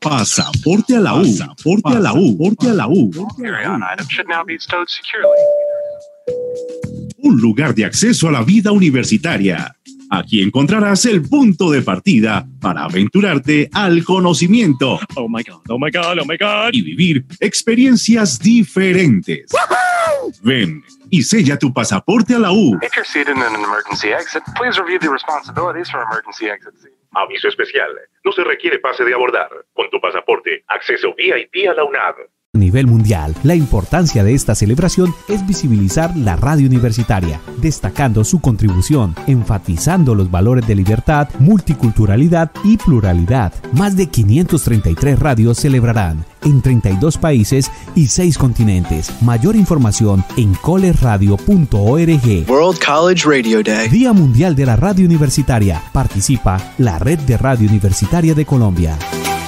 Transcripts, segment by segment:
Pasaporte a la U. Pasaporte a la U. Pasaporte a la U. Carry-on item should now be stowed securely. Un lugar de acceso a la vida universitaria. Aquí encontrarás el punto de partida para aventurarte al conocimiento. Oh my God, oh my God, oh my God. Y vivir experiencias diferentes. ¡Woohoo! Ven y sella tu pasaporte a la U. If you're seated in an emergency exit, please review the responsibilities for emergency exits. Aviso especial. No se requiere pase de abordar. Con tu pasaporte, acceso VIP a la UNAV. A nivel mundial, la importancia de esta celebración es visibilizar la radio universitaria, destacando su contribución, enfatizando los valores de libertad, multiculturalidad y pluralidad. Más de 533 radios celebrarán en 32 países y 6 continentes. Mayor información en collegeradio.org. World College Radio Day. Día Mundial de la Radio Universitaria. Participa la Red de Radio Universitaria de Colombia.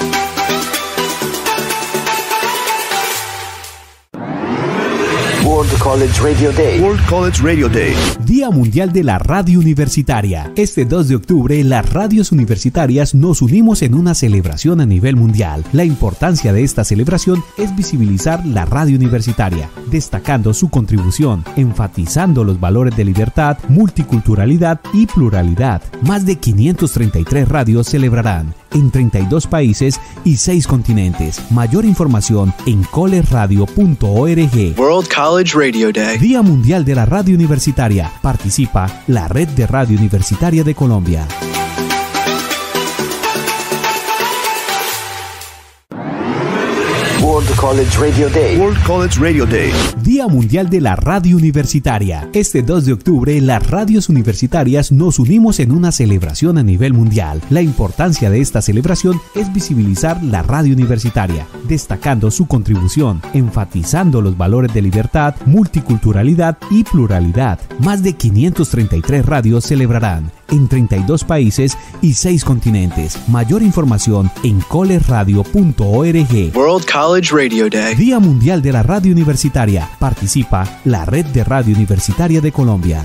World College Radio Day. World College Radio Day. Día Mundial de la Radio Universitaria. Este 2 de octubre, las radios universitarias nos unimos en una celebración a nivel mundial. La importancia de esta celebración es visibilizar la radio universitaria, destacando su contribución, enfatizando los valores de libertad, multiculturalidad y pluralidad. Más de 533 radios celebrarán en 32 países y 6 continentes. Mayor información en collegeradio.org. World College Radio Day. Día Mundial de la Radio Universitaria. Participa la Red de Radio Universitaria de Colombia. World College Radio Day. World College Radio Day. Día Mundial de la Radio Universitaria. Este 2 de octubre, las radios universitarias nos unimos en una celebración a nivel mundial. La importancia de esta celebración es visibilizar la radio universitaria, destacando su contribución, enfatizando los valores de libertad, multiculturalidad y pluralidad. Más de 533 radios celebrarán en 32 países y 6 continentes. Mayor información en collegeradio.org. World College Radio Day. Día Mundial de la Radio Universitaria. Participa la Red de Radio Universitaria de Colombia.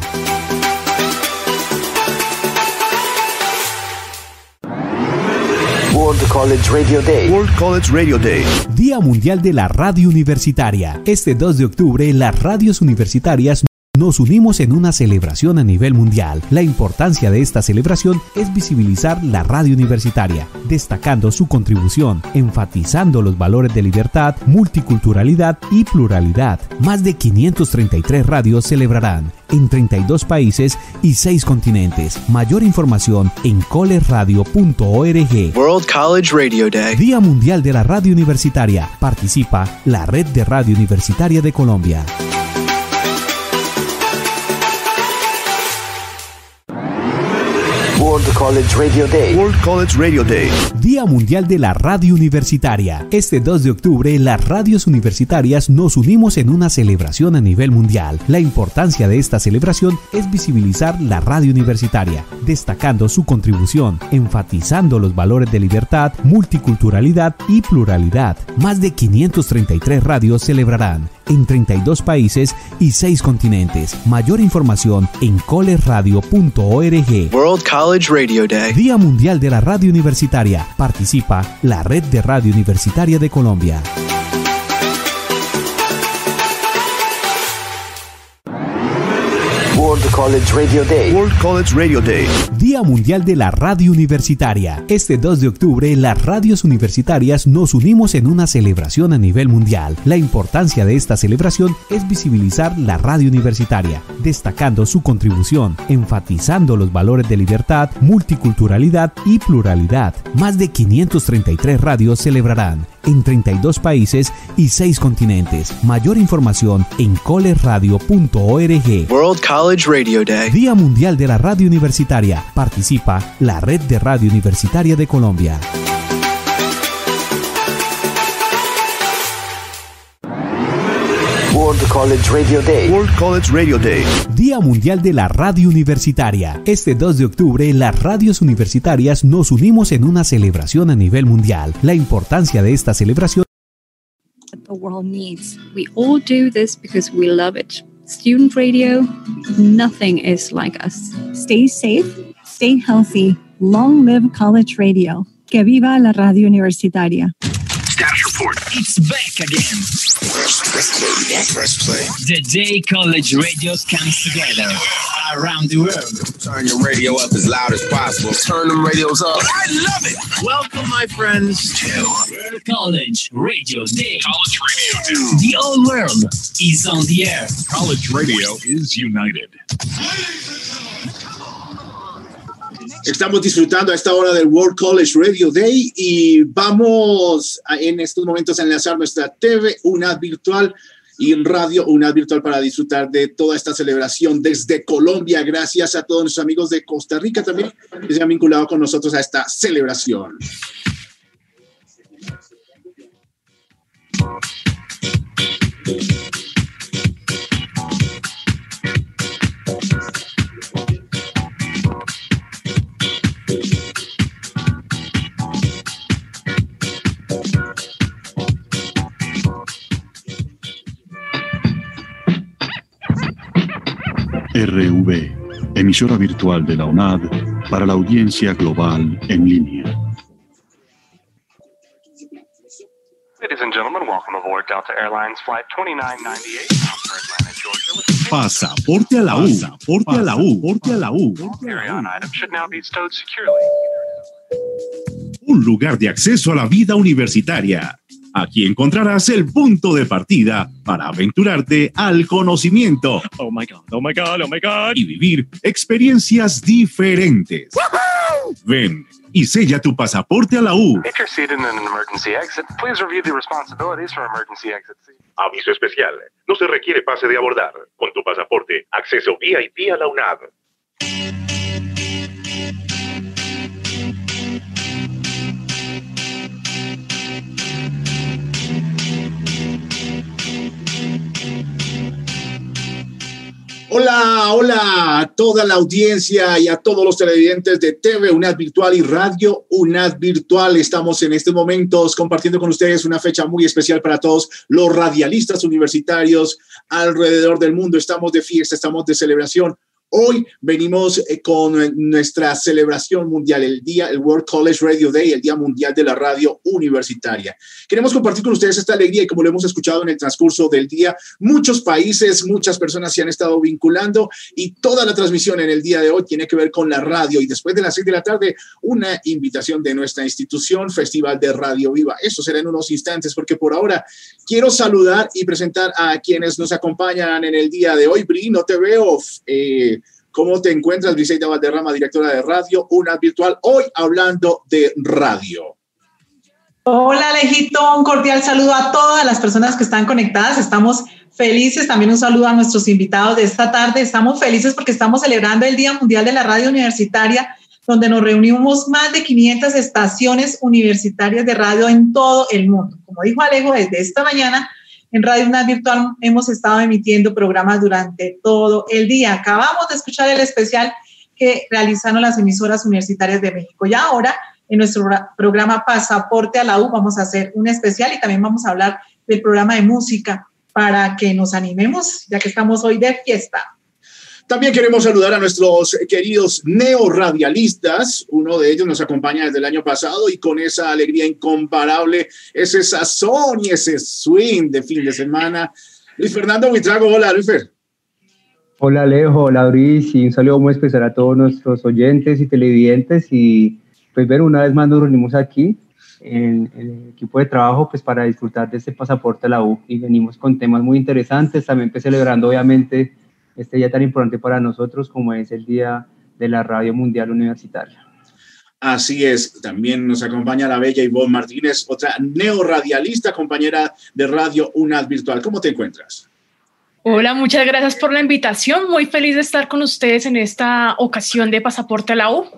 World College Radio Day. World College Radio Day. Día Mundial de la Radio Universitaria. Este 2 de octubre, las radios universitarias nos unimos en una celebración a nivel mundial. La importancia de esta celebración es visibilizar la radio universitaria, destacando su contribución, enfatizando los valores de libertad, multiculturalidad y pluralidad. Más de 533 radios celebrarán en 32 países y 6 continentes. Mayor información en collegeradio.org. World College Radio Day. Día Mundial de la Radio Universitaria. Participa la Red de Radio Universitaria de Colombia. World College Radio Day. World College Radio Day. Día Mundial de la Radio Universitaria. Este 2 de octubre, las radios universitarias nos unimos en una celebración a nivel mundial. La importancia de esta celebración es visibilizar la radio universitaria, destacando su contribución, enfatizando los valores de libertad, multiculturalidad y pluralidad. Más de 533 radios celebrarán en 32 países y 6 continentes. Mayor información en collegeradio.org. World College Radio Day. Día Mundial de la Radio Universitaria. Participa la Red de Radio Universitaria de Colombia. World College Radio Day. World College Radio Day. Día Mundial de la Radio Universitaria. Este 2 de octubre, las radios universitarias nos unimos en una celebración a nivel mundial. La importancia de esta celebración es visibilizar la radio universitaria, destacando su contribución, enfatizando los valores de libertad, multiculturalidad y pluralidad. Más de 533 radios celebrarán en 32 países y 6 continentes. Mayor información en collegeradio.org. World College Radio Day. Día Mundial de la Radio Universitaria. Participa la Red de Radio Universitaria de Colombia. World College Radio Day. World College Radio Day. Día Mundial de la Radio Universitaria. Este 2 de octubre, las radios universitarias nos unimos en una celebración a nivel mundial. La importancia de esta celebración the world needs. We all do this because we love it. Student radio, nothing is like us. Stay safe, stay healthy. Long live college radio. Que viva la radio universitaria. Status report. It's back again. Press play. The day college radios comes together around the world. Turn your radio up as loud as possible. Turn them radios up. I love it. Welcome, my friends, to World College Radio Day. College Radio Day. The whole world is on the air. College Radio is united. Estamos disfrutando a esta hora del World College Radio Day y vamos en estos momentos a enlazar nuestra TV UNAD virtual y radio UNAD virtual para disfrutar de toda esta celebración desde Colombia. Gracias a todos nuestros amigos de Costa Rica también que se han vinculado con nosotros a esta celebración. RV, emisora virtual de la UNAD para la audiencia global en línea. Ladies and gentlemen, welcome aboard Delta Airlines Flight 2998 bound for Atlanta, Georgia. Pasaporte a la U, pasaporte a la U, pasaporte a la U. Carry-on items should now be stowed securely. Un lugar de acceso a la vida universitaria. Aquí encontrarás el punto de partida para aventurarte al conocimiento. Oh my God, oh my God, oh my God. Y vivir experiencias diferentes. ¡Woohoo! Ven y sella tu pasaporte a la U. If you're seated in an emergency exit, please review the responsibilities for emergency exit seat. Aviso especial. No se requiere pase de abordar. Con tu pasaporte, acceso VIP a la UNAD. Hola, hola a toda la audiencia y a todos los televidentes de TV UNAD Virtual y Radio UNAD Virtual. Estamos en estos momentos compartiendo con ustedes una fecha muy especial para todos los radialistas universitarios alrededor del mundo. Estamos de fiesta, estamos de celebración. Hoy venimos con nuestra celebración mundial, el World College Radio Day, el Día Mundial de la Radio Universitaria. Queremos compartir con ustedes esta alegría y como lo hemos escuchado en el transcurso del día, muchos países, muchas personas se han estado vinculando y toda la transmisión en el día de hoy tiene que ver con la radio. Y después de las 6 de la tarde, una invitación de nuestra institución, Festival de Radio Viva. Eso será en unos instantes porque por ahora quiero saludar y presentar a quienes nos acompañan en el día de hoy. Bri, no te veo. ¿Cómo te encuentras, Briseida Valderrama, directora de Radio UNAD Virtual, hoy hablando de radio? Hola, Alejito, un cordial saludo a todas las personas que están conectadas. Estamos felices, también un saludo a nuestros invitados de esta tarde. Estamos felices porque estamos celebrando el Día Mundial de la Radio Universitaria, donde nos reunimos más de 500 estaciones universitarias de radio en todo el mundo. Como dijo Alejo, desde esta mañana, en Radio UNAD Virtual hemos estado emitiendo programas durante todo el día. Acabamos de escuchar el especial que realizaron las emisoras universitarias de México. Y ahora, en nuestro programa Pasaporte a la U, vamos a hacer un especial y también vamos a hablar del programa de música para que nos animemos, ya que estamos hoy de fiesta. También queremos saludar a nuestros queridos neoradialistas. Uno de ellos nos acompaña desde el año pasado y con esa alegría incomparable, ese sazón y ese swing de fin de semana. Luis Fernando Buitrago, hola, Luisfer. Hola, Alejo, hola, Luis, y un saludo muy especial a todos nuestros oyentes y televidentes. Y pues, ver, una vez más nos reunimos aquí en el equipo de trabajo pues para disfrutar de este pasaporte a la U. Y venimos con temas muy interesantes, también pues celebrando obviamente este día tan importante para nosotros como es el Día de la Radio Mundial Universitaria. Así es, también nos acompaña la bella Ivonne Martínez, otra neoradialista, compañera de Radio UNAD Virtual. ¿Cómo te encuentras? Hola, muchas gracias por la invitación. Muy feliz de estar con ustedes en esta ocasión de Pasaporte a la U.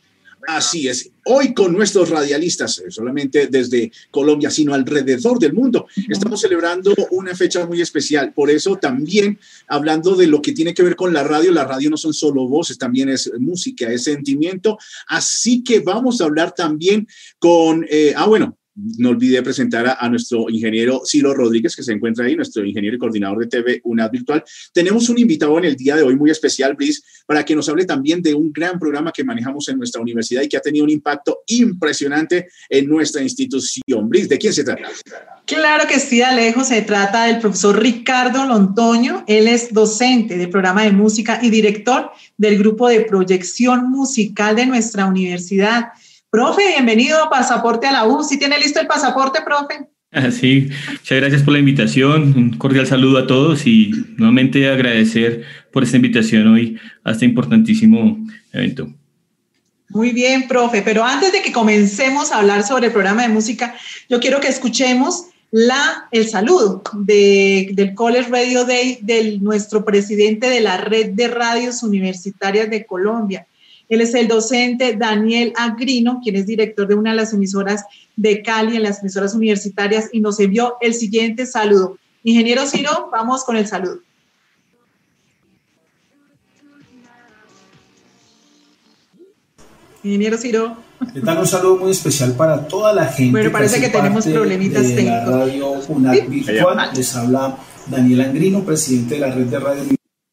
Así es, hoy con nuestros radialistas, solamente desde Colombia, sino alrededor del mundo, estamos celebrando una fecha muy especial. Por eso también, hablando de lo que tiene que ver con la radio no son solo voces, también es música, es sentimiento. Así que vamos a hablar también con, no olvidé presentar a nuestro ingeniero Ciro Rodríguez, que se encuentra ahí, nuestro ingeniero y coordinador de TV UNAD Virtual. Tenemos un invitado en el día de hoy muy especial, Brice, para que nos hable también de un gran programa que manejamos en nuestra universidad y que ha tenido un impacto impresionante en nuestra institución. Brice, ¿de quién se trata? Claro que sí, Alejo, se trata del profesor Ricardo Londoño. Él es docente del programa de música y director del grupo de proyección musical de nuestra universidad. Profe, bienvenido a Pasaporte a la U. ¿Sí tiene listo el pasaporte, profe? Sí, muchas gracias por la invitación. Un cordial saludo a todos y nuevamente agradecer por esta invitación hoy a este importantísimo evento. Muy bien, profe, pero antes de que comencemos a hablar sobre el programa de música, yo quiero que escuchemos el saludo del College Radio Day de nuestro presidente de la Red de Radios Universitarias de Colombia. Él es el docente Daniel Agrino, quien es director de una de las emisoras de Cali, en las emisoras universitarias, y nos envió el siguiente saludo. Ingeniero Ciro, vamos con el saludo. Ingeniero Ciro. Le dan un saludo muy especial para toda la gente. Bueno, parece que tenemos problemitas técnicos. La radio UNAD Virtual. Les habla Daniel Agrino, presidente de la Red de Radio.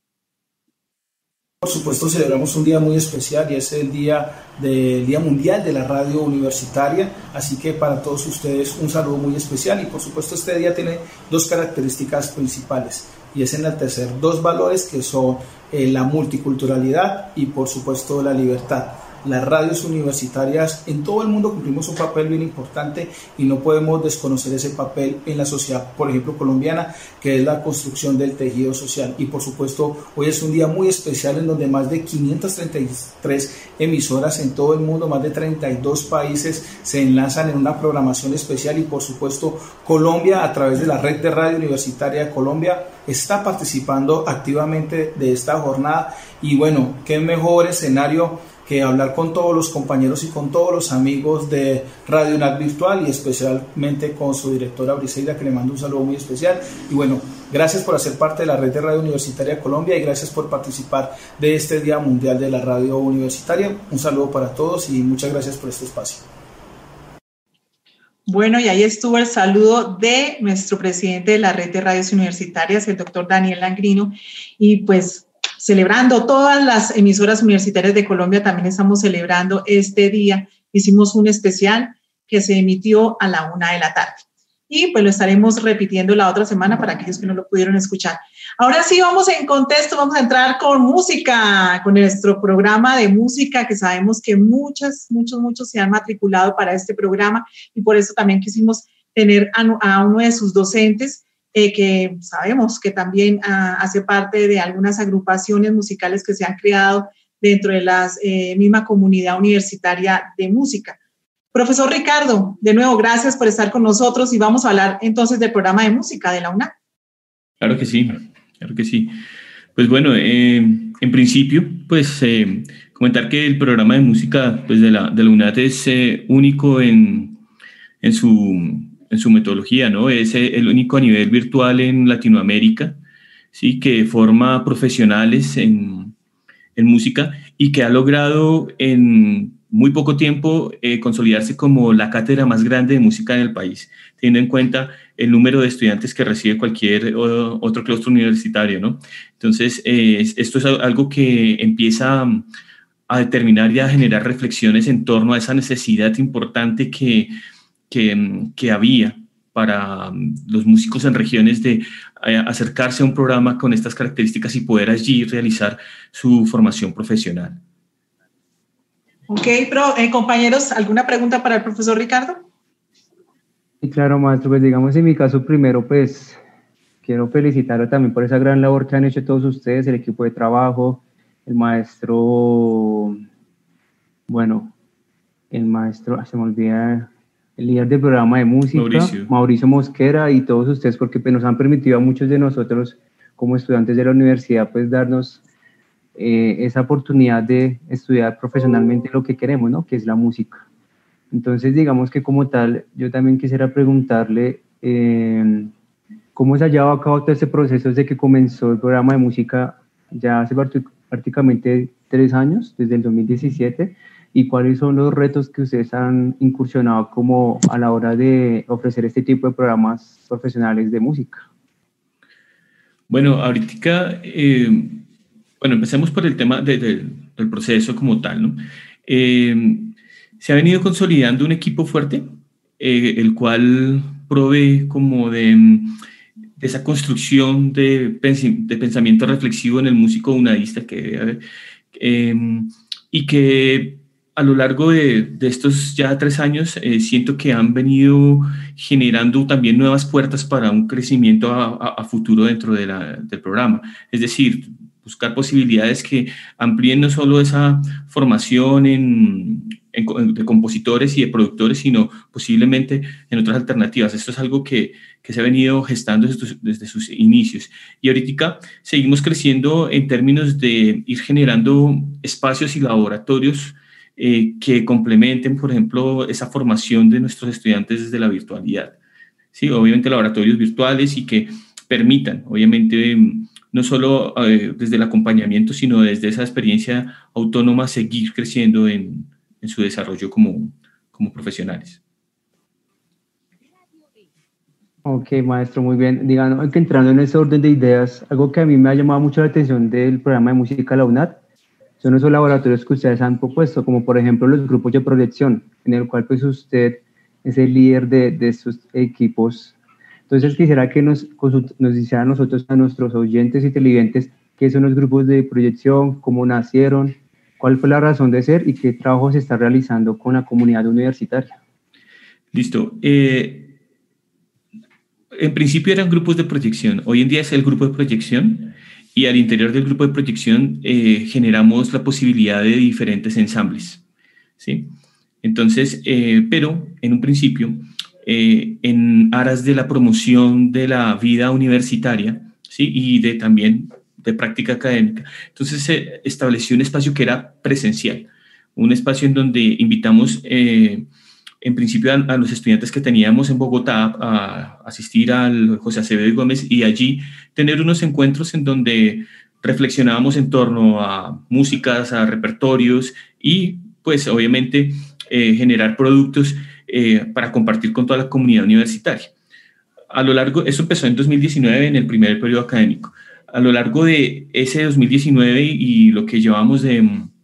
Por supuesto, celebramos un día muy especial y es el Día Mundial de la Radio Universitaria, así que para todos ustedes un saludo muy especial y por supuesto este día tiene dos características principales y es enaltecer dos valores que son la multiculturalidad y por supuesto la libertad. Las radios universitarias en todo el mundo cumplimos un papel bien importante y no podemos desconocer ese papel en la sociedad, por ejemplo, colombiana, que es la construcción del tejido social. Y por supuesto, hoy es un día muy especial en donde más de 533 emisoras en todo el mundo, más de 32 países se enlazan en una programación especial y por supuesto, Colombia, a través de la Red de Radio Universitaria de Colombia, está participando activamente de esta jornada. Y bueno, qué mejor escenario que hablar con todos los compañeros y con todos los amigos de Radio UNAD Virtual y especialmente con su directora Briseida, que le mando un saludo muy especial. Y bueno, gracias por hacer parte de la Red de Radio Universitaria de Colombia y gracias por participar de este Día Mundial de la Radio Universitaria. Un saludo para todos y muchas gracias por este espacio. Bueno, y ahí estuvo el saludo de nuestro presidente de la Red de Radios Universitarias, el doctor Daniel Agrino, y pues celebrando todas las emisoras universitarias de Colombia, también estamos celebrando este día. Hicimos un especial que se emitió a la 1:00 p.m. Y pues lo estaremos repitiendo la otra semana para aquellos que no lo pudieron escuchar. Ahora sí, vamos en contexto, vamos a entrar con música, con nuestro programa de música, que sabemos que muchos se han matriculado para este programa y por eso también quisimos tener a uno de sus docentes, que sabemos que también hace parte de algunas agrupaciones musicales que se han creado dentro de la misma comunidad universitaria de música. Profesor Ricardo, de nuevo, gracias por estar con nosotros y vamos a hablar entonces del programa de música de la UNAD. Claro que sí, claro que sí. Pues bueno, en principio, pues comentar que el programa de música pues, de la UNAD es único en su metodología, ¿no? Es el único a nivel virtual en Latinoamérica, ¿sí? Que forma profesionales en música y que ha logrado en muy poco tiempo consolidarse como la cátedra más grande de música en el país, teniendo en cuenta el número de estudiantes que recibe cualquier otro claustro universitario, ¿no? Entonces, esto es algo que empieza a determinar y a generar reflexiones en torno a esa necesidad importante que había para los músicos en regiones de acercarse a un programa con estas características y poder allí realizar su formación profesional. Ok, compañeros, ¿alguna pregunta para el profesor Ricardo? Sí, claro, maestro, pues digamos en mi caso primero, pues quiero felicitarlo también por esa gran labor que han hecho todos ustedes, el equipo de trabajo, el maestro, se me olvida, el líder del programa de música, Mauricio Mosquera, y todos ustedes, porque pues, nos han permitido a muchos de nosotros como estudiantes de la universidad pues darnos esa oportunidad de estudiar profesionalmente lo que queremos, ¿no? Que es la música. Entonces, digamos que como tal, yo también quisiera preguntarle cómo se ha llevado a cabo todo ese proceso desde que comenzó el programa de música ya hace prácticamente 3 años, desde el 2017, y cuáles son los retos que ustedes han incursionado como a la hora de ofrecer este tipo de programas profesionales de música. Bueno, ahorita, empecemos por el tema del proceso como tal, ¿no? Se ha venido consolidando un equipo fuerte, el cual provee como de esa construcción de pensamiento reflexivo en el músico unadista que debe haber, y que a lo largo de estos ya 3 años siento que han venido generando también nuevas puertas para un crecimiento a futuro dentro del programa. Es decir, buscar posibilidades que amplíen no solo esa formación de compositores y de productores, sino posiblemente en otras alternativas. Esto es algo que se ha venido gestando desde sus inicios. Y ahorita seguimos creciendo en términos de ir generando espacios y laboratorios que complementen, por ejemplo, esa formación de nuestros estudiantes desde la virtualidad. Sí, obviamente laboratorios virtuales y que permitan, obviamente, no solo desde el acompañamiento, sino desde esa experiencia autónoma, seguir creciendo en su desarrollo como profesionales. Ok, maestro, muy bien. Digamos que entrando en ese orden de ideas, algo que a mí me ha llamado mucho la atención del programa de música de la UNAD son esos laboratorios que ustedes han propuesto, como por ejemplo los grupos de proyección, en el cual pues usted es el líder de estos equipos. Entonces quisiera que nos hiciera a nosotros, a nuestros oyentes y televidentes, qué son los grupos de proyección, cómo nacieron, cuál fue la razón de ser y qué trabajo se está realizando con la comunidad universitaria. Listo. En principio eran grupos de proyección. Hoy en día es el grupo de proyección y al interior del grupo de proyección generamos la posibilidad de diferentes ensambles, ¿sí? Entonces, pero en un principio, en aras de la promoción de la vida universitaria, ¿sí? Y también de práctica académica, entonces se estableció un espacio que era presencial, un espacio en donde invitamos en principio a los estudiantes que teníamos en Bogotá a asistir al José Acevedo y Gómez y allí tener unos encuentros en donde reflexionábamos en torno a músicas, a repertorios y pues obviamente generar productos para compartir con toda la comunidad universitaria. A lo largo, eso empezó en 2019 en el primer periodo académico. A lo largo de ese 2019 y lo que llevamos de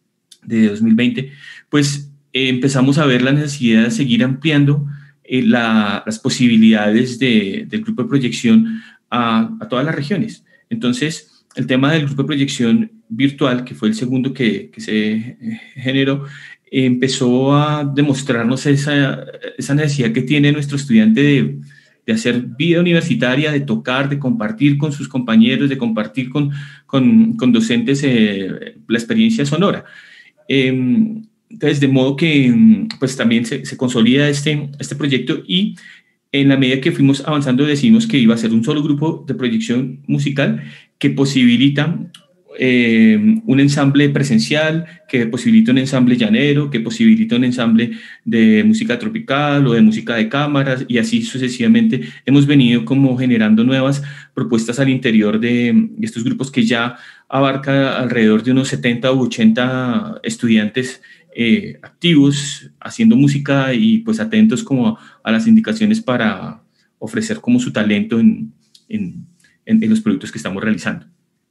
2020, pues empezamos a ver la necesidad de seguir ampliando las posibilidades del grupo de proyección a todas las regiones. Entonces, el tema del grupo de proyección virtual, que fue el segundo que se generó, empezó a demostrarnos esa necesidad que tiene nuestro estudiante de hacer vida universitaria, de tocar, de compartir con sus compañeros, de compartir con docentes la experiencia sonora. Entonces, de modo que pues también se consolida este proyecto y en la medida que fuimos avanzando decidimos que iba a ser un solo grupo de proyección musical que posibilita un ensamble presencial, que posibilita un ensamble llanero, que posibilita un ensamble de música tropical o de música de cámaras y así sucesivamente. Hemos venido como generando nuevas propuestas al interior de estos grupos que ya abarca alrededor de unos 70 u 80 estudiantes activos haciendo música y pues atentos como a las indicaciones para ofrecer como su talento en los productos que estamos realizando.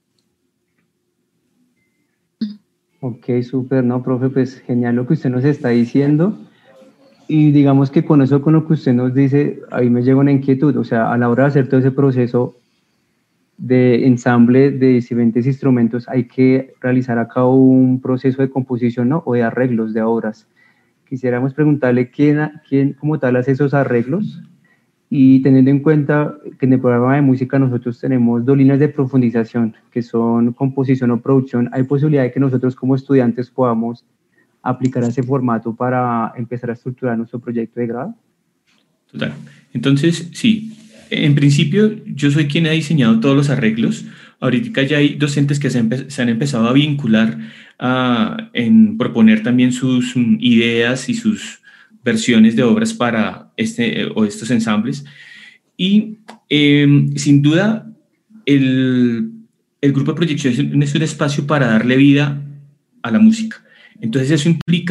Ok, súper, ¿no, profe? Pues genial lo que usted nos está diciendo y digamos que con eso, con lo que usted nos dice, ahí me llega una inquietud, o sea, a la hora de hacer todo ese proceso de ensamble de diferentes instrumentos hay que realizar a cabo un proceso de composición, ¿no? O de arreglos de obras. Quisiéramos preguntarle quién como tal hace esos arreglos y teniendo en cuenta que en el programa de música nosotros tenemos 2 líneas de profundización que son composición o producción, ¿hay posibilidad de que nosotros como estudiantes podamos aplicar ese formato para empezar a estructurar nuestro proyecto de grado? Total. Entonces, sí. En principio, yo soy quien ha diseñado todos los arreglos. Ahorita ya hay docentes que se han empezado a vincular en proponer también sus ideas y sus versiones de obras para estos ensambles. Y sin duda, el grupo de proyección es un espacio para darle vida a la música. Entonces, eso implica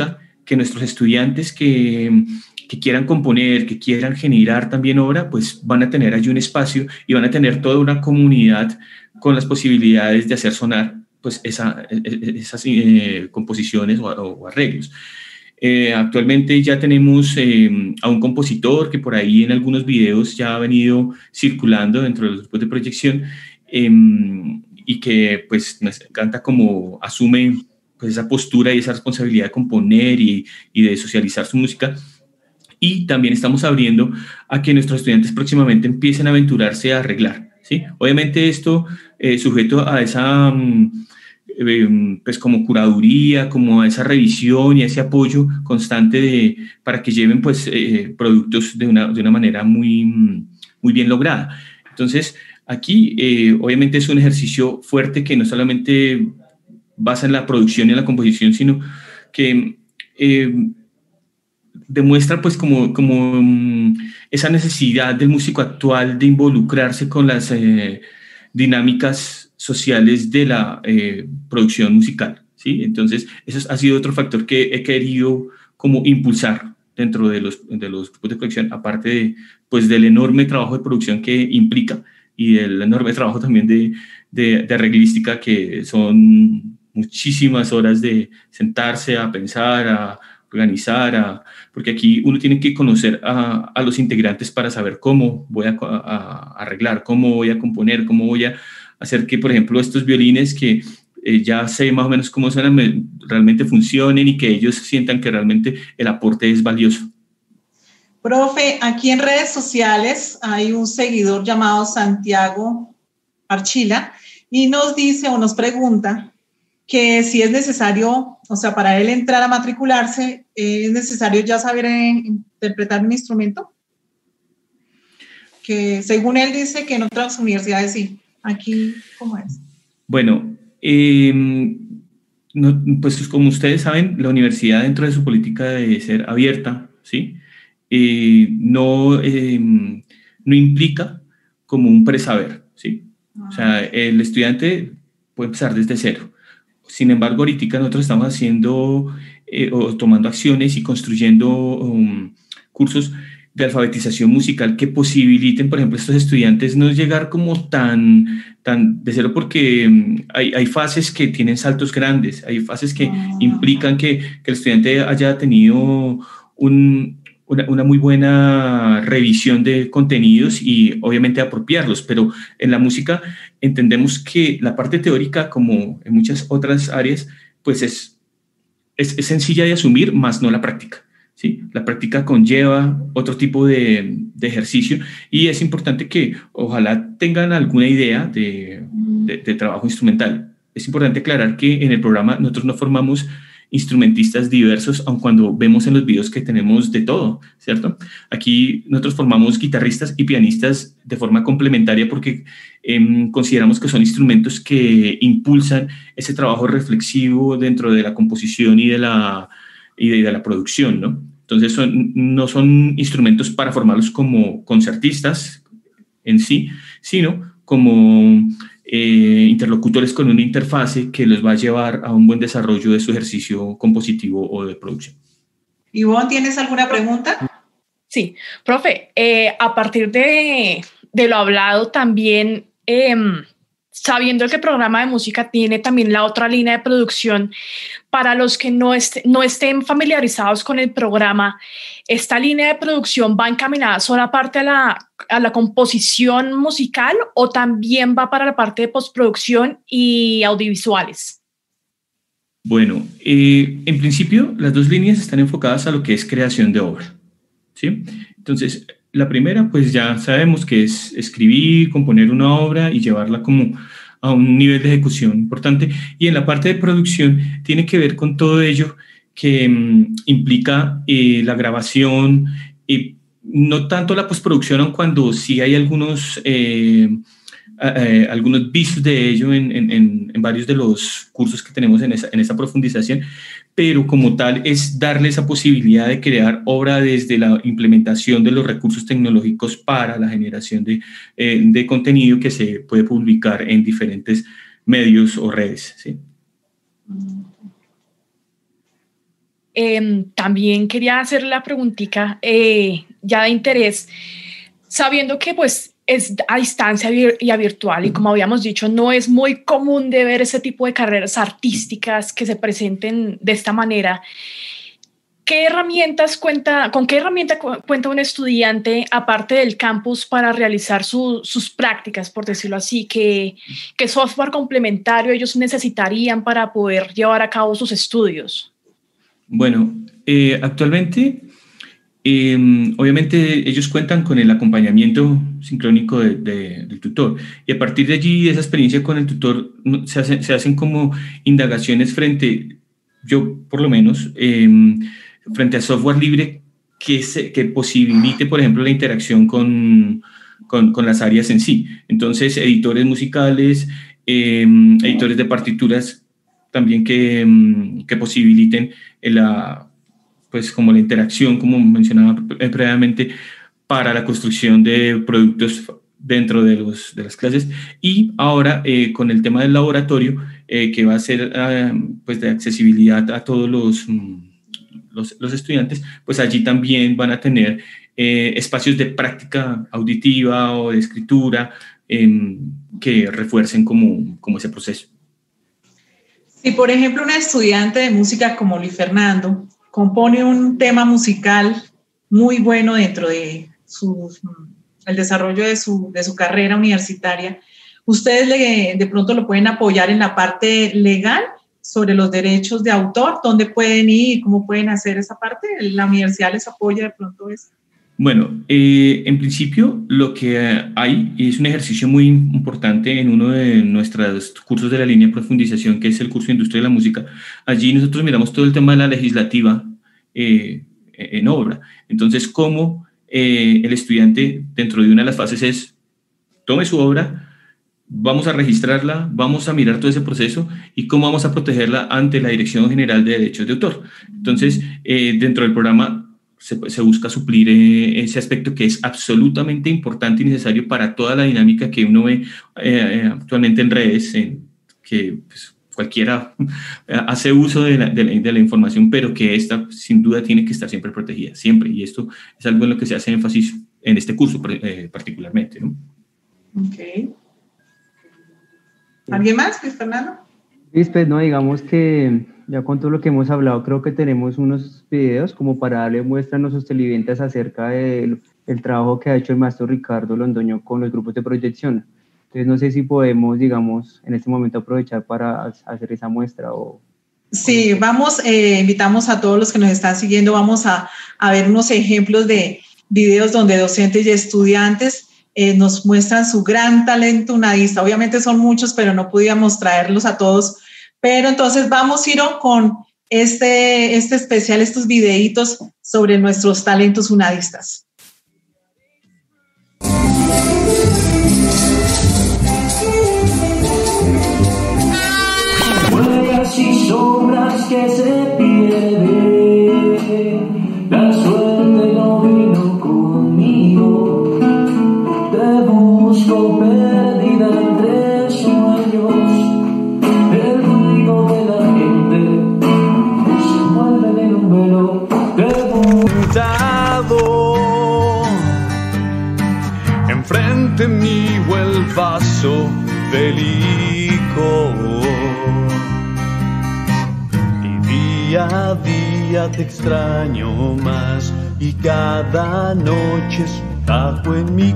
que nuestros estudiantes que quieran componer, que quieran generar también obra, pues van a tener allí un espacio y van a tener toda una comunidad con las posibilidades de hacer sonar pues esas composiciones o arreglos. Actualmente ya tenemos a un compositor que por ahí en algunos videos ya ha venido circulando dentro de los grupos de proyección y que pues nos encanta cómo asume pues esa postura y esa responsabilidad de componer y de socializar su música. Y también estamos abriendo a que nuestros estudiantes próximamente empiecen a aventurarse a arreglar, ¿sí? Obviamente esto sujeto a esa pues como curaduría, como a esa revisión y a ese apoyo constante para que lleven pues productos de una manera muy bien lograda. Entonces aquí obviamente es un ejercicio fuerte que no solamente basa en la producción y en la composición, sino que demuestra pues como esa necesidad del músico actual de involucrarse con las dinámicas sociales de la producción musical, ¿sí? Entonces, eso ha sido otro factor que he querido como impulsar dentro de los grupos de producción, aparte pues del enorme trabajo de producción que implica y el enorme trabajo también de arreglística, que son muchísimas horas de sentarse a pensar, a organizar, porque aquí uno tiene que conocer a los integrantes para saber cómo voy a arreglar, cómo voy a componer, cómo voy a hacer que, por ejemplo, estos violines que ya sé más o menos cómo suenan, realmente funcionen y que ellos sientan que realmente el aporte es valioso. Profe, aquí en redes sociales hay un seguidor llamado Santiago Archila y nos dice o nos pregunta que si es necesario, o sea, para él entrar a matricularse, ¿es necesario ya saber interpretar un instrumento? Que según él dice que en otras universidades sí. Aquí, ¿cómo es? Bueno, pues como ustedes saben, la universidad dentro de su política de ser abierta, ¿sí? No implica como un presaber, ¿sí? O sea, el estudiante puede empezar desde cero. Sin embargo, ahorita nosotros estamos haciendo o tomando acciones y construyendo cursos de alfabetización musical que posibiliten, por ejemplo, a estos estudiantes no llegar como tan de cero, porque hay fases que tienen saltos grandes, hay fases que implican que el estudiante haya tenido una muy buena revisión de contenidos y obviamente apropiarlos, pero en la música entendemos que la parte teórica, como en muchas otras áreas, pues es sencilla de asumir, más no la práctica, ¿sí? La práctica conlleva otro tipo de ejercicio y es importante que ojalá tengan alguna idea de trabajo instrumental. Es importante aclarar que en el programa nosotros no formamos instrumentistas diversos, aun cuando vemos en los videos que tenemos de todo, ¿cierto? Aquí nosotros formamos guitarristas y pianistas de forma complementaria porque consideramos que son instrumentos que impulsan ese trabajo reflexivo dentro de la composición y de la producción, ¿no? Entonces no son instrumentos para formarlos como concertistas en sí, sino como interlocutores con una interfase que los va a llevar a un buen desarrollo de su ejercicio compositivo o de producción. Ivonne, ¿tienes alguna pregunta? Sí, profe, a partir de lo hablado también, sabiendo que el programa de música tiene también la otra línea de producción, para los que no estén familiarizados con el programa, ¿esta línea de producción va encaminada solo aparte a la composición musical o también va para la parte de postproducción y audiovisuales? Bueno, en principio las dos líneas están enfocadas a lo que es creación de obra, ¿sí? Entonces, la primera, pues ya sabemos que es escribir, componer una obra y llevarla como a un nivel de ejecución importante. Y en la parte de producción tiene que ver con todo ello que implica la grabación, no tanto la postproducción, aun cuando sí hay algunos vicios de ello en varios de los cursos que tenemos en esa profundización, pero como tal es darle esa posibilidad de crear obra desde la implementación de los recursos tecnológicos para la generación de contenido que se puede publicar en diferentes medios o redes, ¿sí? también quería hacerle la preguntita ya de interés, sabiendo que pues es a distancia y a virtual, y como habíamos dicho, no es muy común de ver ese tipo de carreras artísticas que se presenten de esta manera. ¿Con qué herramienta cuenta un estudiante aparte del campus para realizar sus prácticas, por decirlo así? ¿Qué software complementario ellos necesitarían para poder llevar a cabo sus estudios? Bueno, actualmente, obviamente ellos cuentan con el acompañamiento sincrónico del tutor, y a partir de allí, de esa experiencia con el tutor, se hacen como indagaciones yo por lo menos, frente a software libre que posibilite, por ejemplo, la interacción con las áreas en sí. Entonces, editores musicales, editores de partituras también que posibiliten pues como la interacción, como mencionaba previamente, para la construcción de productos dentro de las clases. Y ahora con el tema del laboratorio, que va a ser pues de accesibilidad a todos los estudiantes, pues allí también van a tener espacios de práctica auditiva o de escritura que refuercen como ese proceso. Si, por ejemplo, un estudiante de música como Luis Fernando compone un tema musical muy bueno dentro de el desarrollo de su carrera universitaria, ¿ustedes de pronto lo pueden apoyar en la parte legal sobre los derechos de autor? ¿Dónde pueden ir? ¿Cómo pueden hacer esa parte? ¿La universidad les apoya de pronto eso? Bueno, en principio lo que hay es un ejercicio muy importante en uno de nuestros cursos de la línea de profundización, que es el curso de Industria de la Música. Allí nosotros miramos todo el tema de la legislativa en obra. Entonces, cómo el estudiante dentro de una de las fases es: tome su obra, vamos a registrarla, vamos a mirar todo ese proceso y cómo vamos a protegerla ante la Dirección General de Derechos de Autor. Entonces, dentro del programa se busca suplir ese aspecto que es absolutamente importante y necesario para toda la dinámica que uno ve actualmente en redes, que pues, cualquiera hace uso de la información, pero que esta sin duda tiene que estar siempre protegida, siempre. Y esto es algo en lo que se hace énfasis en este curso particularmente, ¿no? Ok. ¿Alguien más, Luis Fernando? Pues no, digamos que ya con todo lo que hemos hablado, creo que tenemos unos videos como para darle muestra a nuestros televidentes acerca del trabajo que ha hecho el maestro Ricardo Londoño con los grupos de proyección. Entonces no sé si podemos, digamos, en este momento aprovechar para hacer esa muestra o... Sí, invitamos a todos los que nos están siguiendo, vamos a ver unos ejemplos de videos donde docentes y estudiantes nos muestran su gran talento unadista. Obviamente son muchos, pero no podíamos traerlos a todos. Pero entonces vamos, Ciro, con este especial, estos videitos sobre nuestros talentos unadistas. Huellas y sombras que se pierden, la suerte no vino conmigo, te busco perdida entre sueños, el ruido de la gente se mueve en un velo, te Sentado enfrente mío el vaso de licor, día a día te extraño más y cada noche es un tajo en mi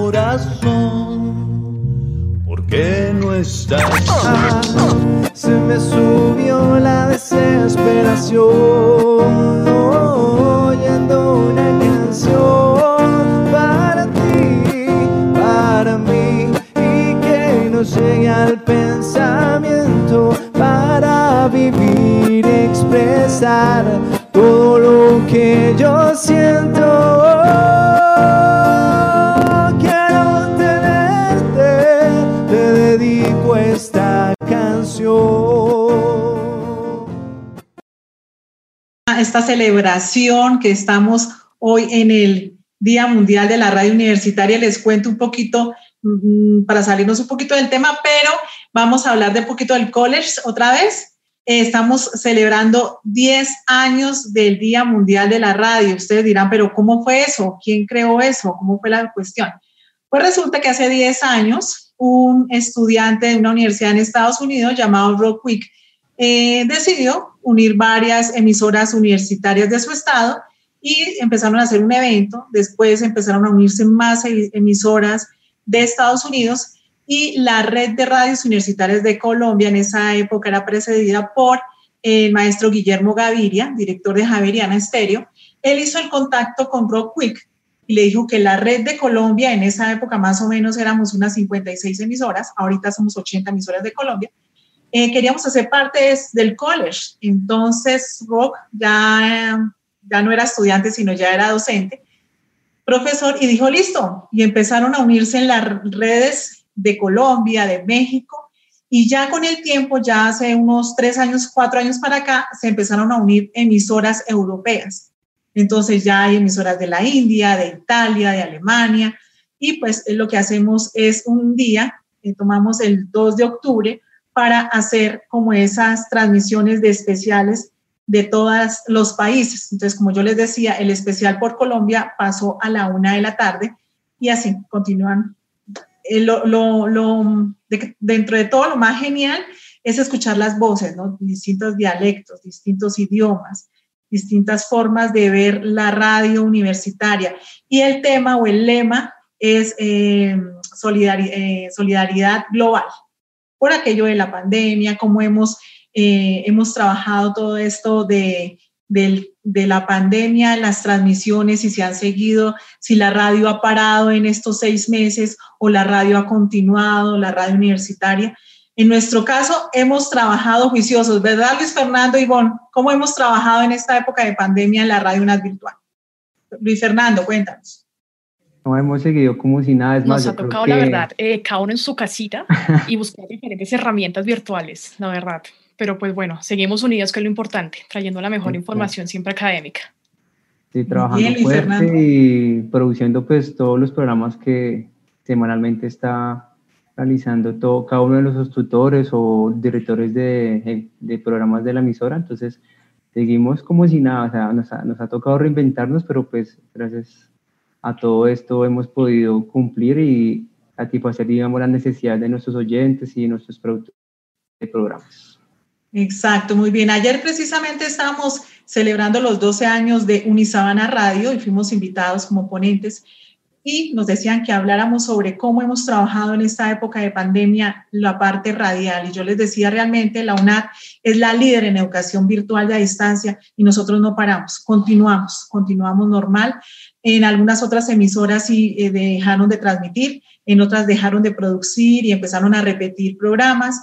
corazón. ¿Por qué no estás? Se me subió la desesperación oyendo una canción para ti, para mí, y que no llegue al pensamiento para vivir, expresar todo lo que yo siento. Quiero tenerte, te dedico esta canción. Esta celebración que estamos hoy en el Día Mundial de la Radio Universitaria, les cuento un poquito para salirnos un poquito del tema, pero vamos a hablar de un poquito del college otra vez. estamos celebrando 10 años del Día Mundial de la Radio. Ustedes dirán, pero ¿cómo fue eso? ¿Quién creó eso? ¿Cómo fue la cuestión? Pues resulta que hace 10 años un estudiante de una universidad en Estados Unidos llamado Rob Quick decidió unir varias emisoras universitarias de su estado y empezaron a hacer un evento. Después empezaron a unirse más emisoras de Estados Unidos y la red de radios universitarias de Colombia en esa época era precedida por el maestro Guillermo Gaviria, director de Javeriana Estéreo. Él hizo el contacto con Rob Quick y le dijo que la red de Colombia, en esa época más o menos éramos unas 56 emisoras, ahorita somos 80 emisoras de Colombia, queríamos hacer parte del college. Entonces Rob ya no era estudiante, sino ya era docente, profesor, y dijo listo, y empezaron a unirse en las redes de Colombia, de México, y ya con el tiempo, ya hace unos 3 años, 4 años para acá, se empezaron a unir emisoras europeas. Entonces ya hay emisoras de la India, de Italia, de Alemania, y pues lo que hacemos es un día, tomamos el 2 de octubre para hacer como esas transmisiones de especiales de todos los países. Entonces, como yo les decía, el especial por Colombia pasó a la 1 de la tarde y así continúan. Dentro de todo, lo más genial es escuchar las voces, ¿no? Distintos dialectos, distintos idiomas, distintas formas de ver la radio universitaria. Y el tema o el lema es solidaridad global, por aquello de la pandemia, cómo hemos trabajado todo esto de la pandemia, las transmisiones, si se han seguido, si la radio ha parado en estos 6 meses o la radio ha continuado, la radio universitaria. En nuestro caso, hemos trabajado juiciosos, ¿verdad, Luis Fernando, Ivonne? ¿Cómo hemos trabajado en esta época de pandemia en la radio UNAD virtual? Luis Fernando, cuéntanos. No, hemos seguido como si nada. Es Nos más, ha tocado, la verdad, cada uno en su casita y buscar diferentes herramientas virtuales, la verdad. Pero pues bueno, seguimos unidos, que es lo importante, trayendo la mejor información siempre académica. Sí, trabajando fuerte y produciendo pues todos los programas que semanalmente está realizando cada uno de los tutores o directores de programas de la emisora. Entonces seguimos como si nada, o sea, nos ha tocado reinventarnos, pero pues gracias a todo esto hemos podido cumplir y satisfacer, digamos, las necesidades de nuestros oyentes y de nuestros productores de programas. Exacto, muy bien. Ayer precisamente estábamos celebrando los 12 años de Unisabana Radio y fuimos invitados como ponentes y nos decían que habláramos sobre cómo hemos trabajado en esta época de pandemia la parte radial. Y yo les decía, realmente la UNAD es la líder en educación virtual de a distancia y nosotros no paramos, continuamos normal. En algunas otras emisoras sí dejaron de transmitir, en otras dejaron de producir y empezaron a repetir programas.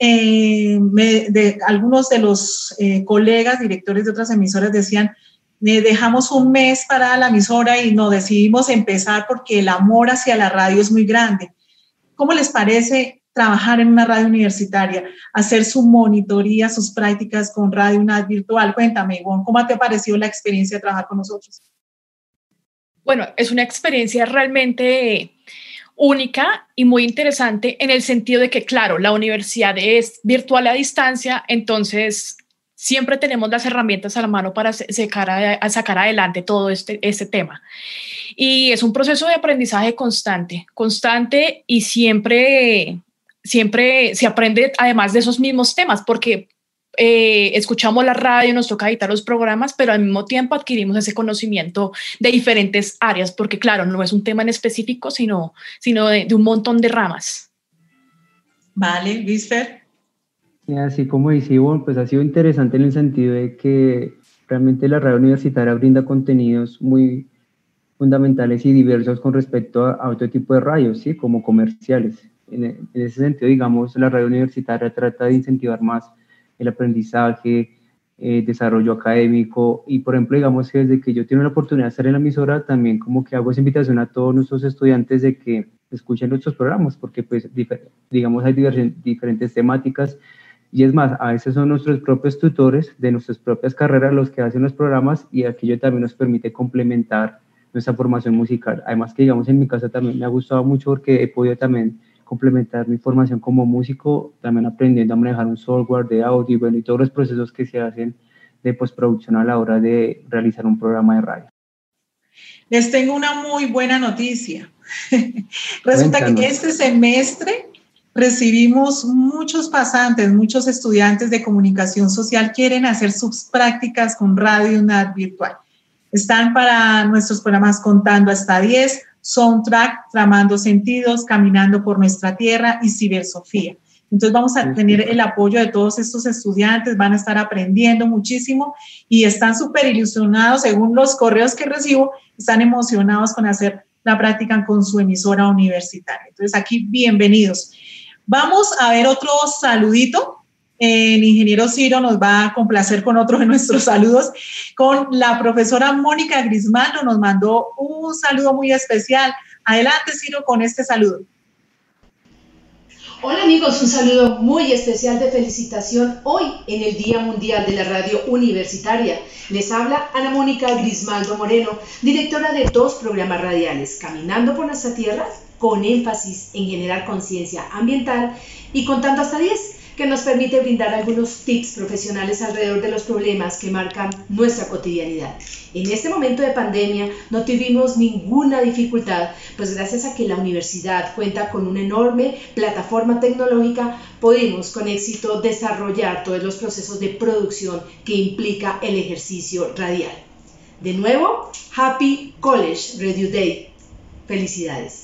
Algunos de los colegas, directores de otras emisoras decían, dejamos un mes para la emisora y no decidimos empezar porque el amor hacia la radio es muy grande. ¿Cómo les parece trabajar en una radio universitaria, hacer su monitoría, sus prácticas con Radio UNAD virtual? Cuéntame, Ivonne, ¿cómo te ha parecido la experiencia de trabajar con nosotros? Bueno, es una experiencia realmente única y muy interesante en el sentido de que, claro, la universidad es virtual a distancia, entonces siempre tenemos las herramientas a la mano para sacar adelante todo este tema. Y es un proceso de aprendizaje constante y siempre se aprende además de esos mismos temas, porque escuchamos la radio, nos toca editar los programas, pero al mismo tiempo adquirimos ese conocimiento de diferentes áreas, porque claro, no es un tema en específico, sino de un montón de ramas. Vale, Luisfer. Y así como dice Ivonne, pues ha sido interesante en el sentido de que realmente la radio universitaria brinda contenidos muy fundamentales y diversos con respecto a otro tipo de radios, ¿sí? Como comerciales. En ese sentido, digamos, la radio universitaria trata de incentivar más el aprendizaje, desarrollo académico y, por ejemplo, digamos que desde que yo tengo la oportunidad de estar en la emisora, también como que hago esa invitación a todos nuestros estudiantes de que escuchen nuestros programas, porque pues, digamos, hay diferentes temáticas y es más, a veces son nuestros propios tutores de nuestras propias carreras los que hacen los programas y aquello también nos permite complementar nuestra formación musical. Además que, digamos, en mi caso también me ha gustado mucho porque he podido también complementar mi formación como músico, también aprendiendo a manejar un software de audio, bueno, y todos los procesos que se hacen de postproducción a la hora de realizar un programa de radio. Les tengo una muy buena noticia. Resulta Cuéntanos. que este semestre recibimos muchos pasantes, muchos estudiantes de comunicación social quieren hacer sus prácticas con Radio UNAD virtual. Están para nuestros programas Contando hasta 10, Soundtrack, Tramando Sentidos, Caminando por Nuestra Tierra y Cibersofía. Entonces vamos a tener el apoyo de todos estos estudiantes, van a estar aprendiendo muchísimo y están súper ilusionados, según los correos que recibo, están emocionados con hacer la práctica con su emisora universitaria. Entonces aquí, bienvenidos. Vamos a ver otro saludito. El ingeniero Ciro nos va a complacer con otro de nuestros saludos, con la profesora Mónica Grismaldo, nos mandó un saludo muy especial. Adelante, Ciro, con este saludo. Hola amigos, un saludo muy especial de felicitación hoy en el Día Mundial de la Radio Universitaria. Les habla Ana Mónica Grismaldo Moreno, directora de 2 programas radiales, Caminando por Nuestra Tierra, con énfasis en generar conciencia ambiental, y Contando hasta 10, que nos permite brindar algunos tips profesionales alrededor de los problemas que marcan nuestra cotidianidad. En este momento de pandemia no tuvimos ninguna dificultad, pues gracias a que la universidad cuenta con una enorme plataforma tecnológica, pudimos con éxito desarrollar todos los procesos de producción que implica el ejercicio radial. De nuevo, Happy College Radio Day. Felicidades.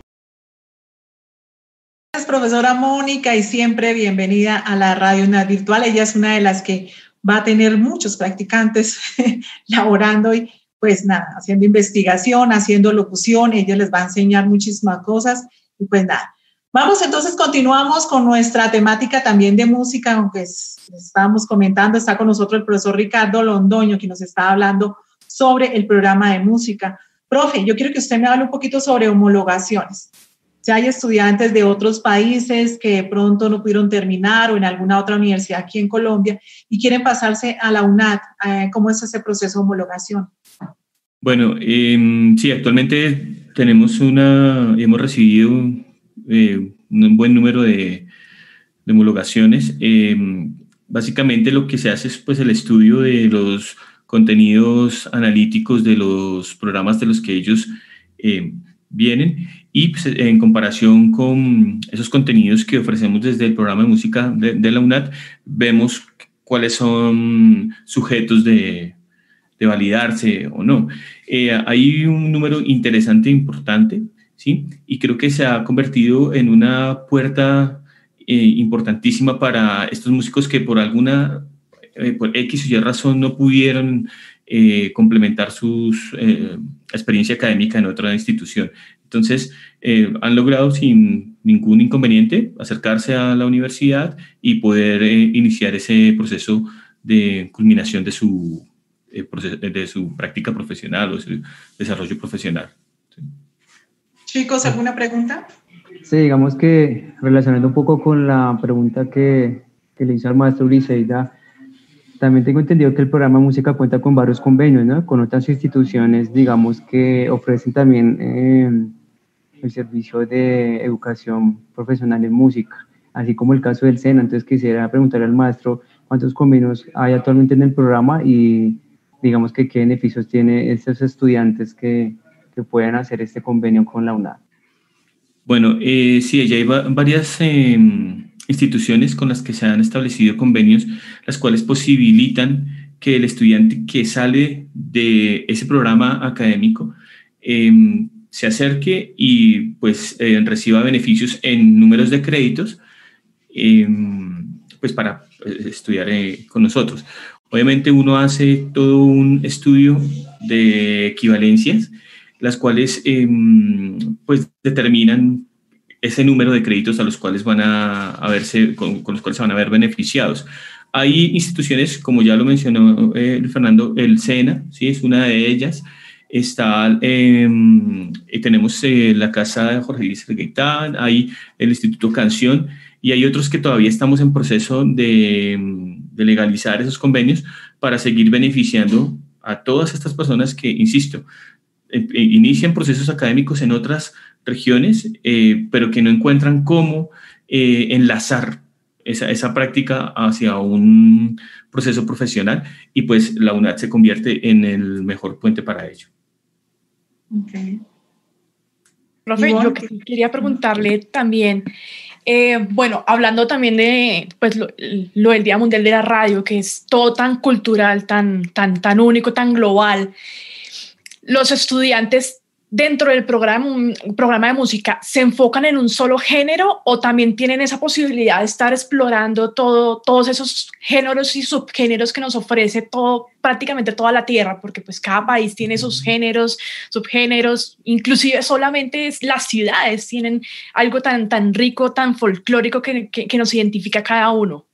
Gracias, profesora Mónica, y siempre bienvenida a la Radio UNAD virtual. Ella es una de las que va a tener muchos practicantes laborando y pues nada, haciendo investigación, haciendo locución. Ella les va a enseñar muchísimas cosas y pues nada. Vamos entonces, continuamos con nuestra temática también de música, aunque estábamos comentando, está con nosotros el profesor Ricardo Londoño, que nos está hablando sobre el programa de música. Profe, yo quiero que usted me hable un poquito sobre homologaciones. Ya hay estudiantes de otros países que de pronto no pudieron terminar o en alguna otra universidad aquí en Colombia y quieren pasarse a la UNAD. ¿Cómo es ese proceso de homologación? Bueno, sí, actualmente hemos recibido un buen número de homologaciones. Básicamente lo que se hace es pues, el estudio de los contenidos analíticos de los programas de los que ellos vienen, y pues, en comparación con esos contenidos que ofrecemos desde el programa de música de la UNAD, vemos cuáles son sujetos de validarse o no. Hay un número interesante e importante, ¿sí? Y creo que se ha convertido en una puerta importantísima para estos músicos que por X o Y razón no pudieron complementar su experiencia académica en otra institución. Entonces, han logrado sin ningún inconveniente acercarse a la universidad y poder iniciar ese proceso de culminación de su práctica profesional o de su desarrollo profesional. ¿Sí? Chicos, ¿alguna pregunta? Sí, digamos que relacionando un poco con la pregunta que le hizo al maestro Briseida, también tengo entendido que el programa de música cuenta con varios convenios, ¿no? Con otras instituciones, digamos, que ofrecen también el servicio de educación profesional en música, así como el caso del SENA. Entonces quisiera preguntarle al maestro cuántos convenios hay actualmente en el programa y digamos que qué beneficios tiene estos estudiantes que puedan hacer este convenio con la UNAD. Bueno, sí, ya hay varias instituciones con las que se han establecido convenios, las cuales posibilitan que el estudiante que sale de ese programa académico se acerque y pues reciba beneficios en números de créditos pues para estudiar con nosotros. Obviamente uno hace todo un estudio de equivalencias, las cuales pues determinan ese número de créditos a los cuales van a verse, con los cuales se van a ver beneficiados. Hay instituciones, como ya lo mencionó Fernando, el SENA, ¿sí? Es una de ellas. Tenemos la Casa de Jorge Luis Gaitán, hay el Instituto Canción, y hay otros que todavía estamos en proceso de legalizar esos convenios para seguir beneficiando a todas estas personas que, insisto, inician procesos académicos en otras regiones, pero que no encuentran cómo enlazar esa práctica hacia un proceso profesional, y pues la UNAD se convierte en el mejor puente para ello. Okay. Profe, yo quería preguntarle también, bueno, hablando también de pues, lo del Día Mundial de la Radio, que es todo tan cultural, tan único, tan global. Los estudiantes dentro del programa de música, ¿se enfocan en un solo género o también tienen esa posibilidad de estar explorando todos esos géneros y subgéneros que nos ofrece prácticamente toda la Tierra? Porque pues cada país tiene sus géneros, subgéneros, inclusive solamente las ciudades tienen algo tan rico, tan folclórico que nos identifica a cada uno.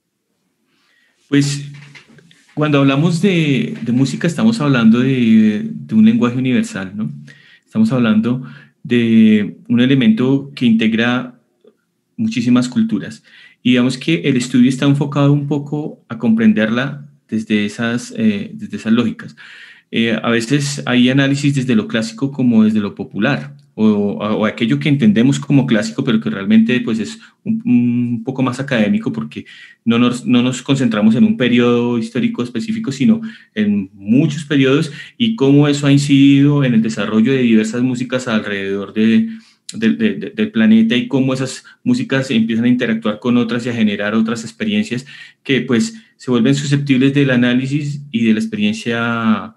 Pues cuando hablamos de música estamos hablando de un lenguaje universal, ¿no? Estamos hablando de un elemento que integra muchísimas culturas. Y digamos que el estudio está enfocado un poco a comprenderla desde esas lógicas. A veces hay análisis desde lo clásico como desde lo popular, o aquello que entendemos como clásico, pero que realmente pues, es un poco más académico, porque no nos concentramos en un periodo histórico específico, sino en muchos periodos, y cómo eso ha incidido en el desarrollo de diversas músicas alrededor del planeta, y cómo esas músicas empiezan a interactuar con otras y a generar otras experiencias que pues, se vuelven susceptibles del análisis y de la experiencia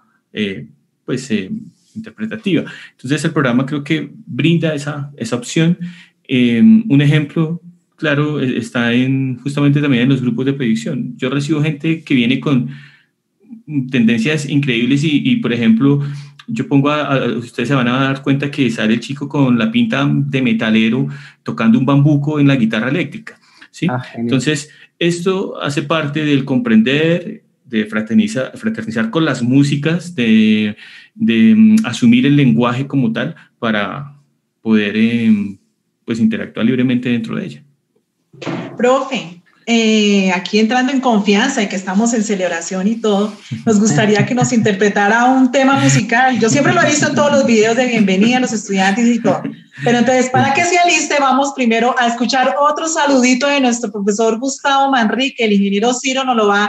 interpretativa. Entonces el programa creo que brinda esa opción. Un ejemplo claro está justamente también en los grupos de predicción. Yo recibo gente que viene con tendencias increíbles y por ejemplo, yo pongo ustedes se van a dar cuenta que sale el chico con la pinta de metalero tocando un bambuco en la guitarra eléctrica, ¿sí? Entonces esto hace parte del comprender, de fraternizar con las músicas, de asumir el lenguaje como tal para poder pues interactuar libremente dentro de ella. Profe, aquí entrando en confianza y que estamos en celebración y todo, nos gustaría que nos interpretara un tema musical. Yo siempre lo he visto en todos los videos de bienvenida a los estudiantes y todo. Pero entonces, para que se aliste, vamos primero a escuchar otro saludito de nuestro profesor Gustavo Manrique. El ingeniero Ciro nos lo va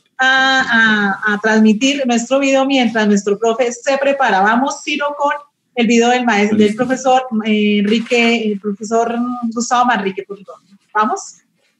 a transmitir nuestro video mientras nuestro profe se prepara. Vamos, Ciro, con el video del profesor Enrique, el profesor Gustavo Manrique, por favor. Vamos.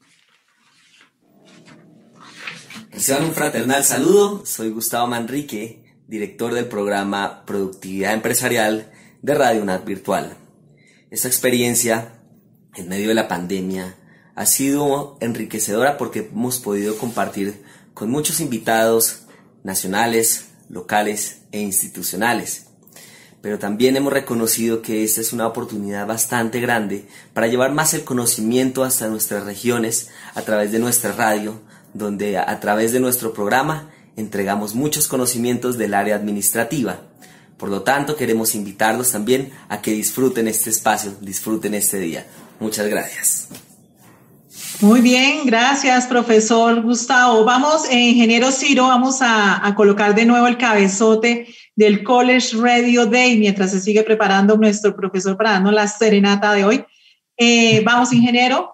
Reciban un fraternal saludo. Soy Gustavo Manrique, director del programa Productividad Empresarial de Radio UNAD Virtual. Esta experiencia en medio de la pandemia ha sido enriquecedora porque hemos podido compartir con muchos invitados nacionales, locales e institucionales. Pero también hemos reconocido que esta es una oportunidad bastante grande para llevar más el conocimiento hasta nuestras regiones a través de nuestra radio, donde a través de nuestro programa entregamos muchos conocimientos del área administrativa. Por lo tanto, queremos invitarlos también a que disfruten este espacio, disfruten este día. Muchas gracias. Muy bien, gracias, profesor Gustavo. Vamos, ingeniero Ciro, vamos a colocar de nuevo el cabezote del College Radio Day mientras se sigue preparando nuestro profesor para darnos la serenata de hoy. Vamos, ingeniero.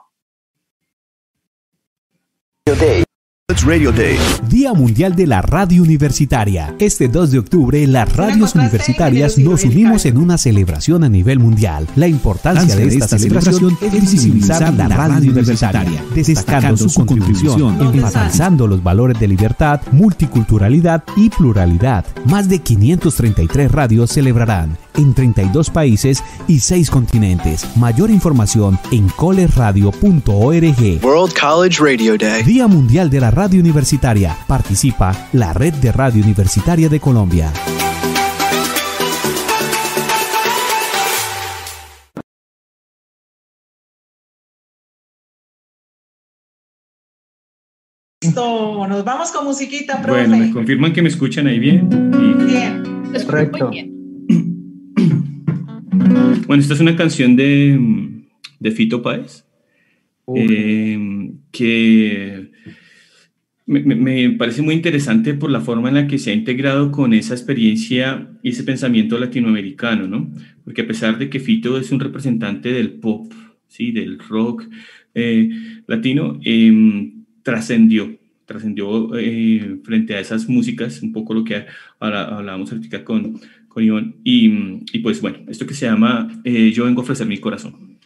It's Radio Day. Día Mundial de la Radio Universitaria. Este 2 de octubre, las radios universitarias nos unimos en una celebración a nivel mundial. La importancia de esta celebración es visibilizar la radio universitaria, destacando su contribución, enfatizando los valores de libertad, multiculturalidad y pluralidad. Más de 533 radios celebrarán en 32 países y 6 continentes. Mayor información en collegeradio.org. World College Radio Day. Día Mundial de la Radio Universitaria. Participa la Red de Radio Universitaria de Colombia. Listo, nos vamos con musiquita, profe. Bueno, me confirman que me escuchan ahí bien. Bien. Correcto. Bueno, esta es una canción de Fito Páez, que Me parece muy interesante por la forma en la que se ha integrado con esa experiencia y ese pensamiento latinoamericano, ¿no? Porque a pesar de que Fito es un representante del pop, ¿sí? Del rock latino, trascendió frente a esas músicas, un poco lo que hablábamos ahorita con Iván, y pues bueno, esto que se llama Yo vengo a ofrecer mi corazón.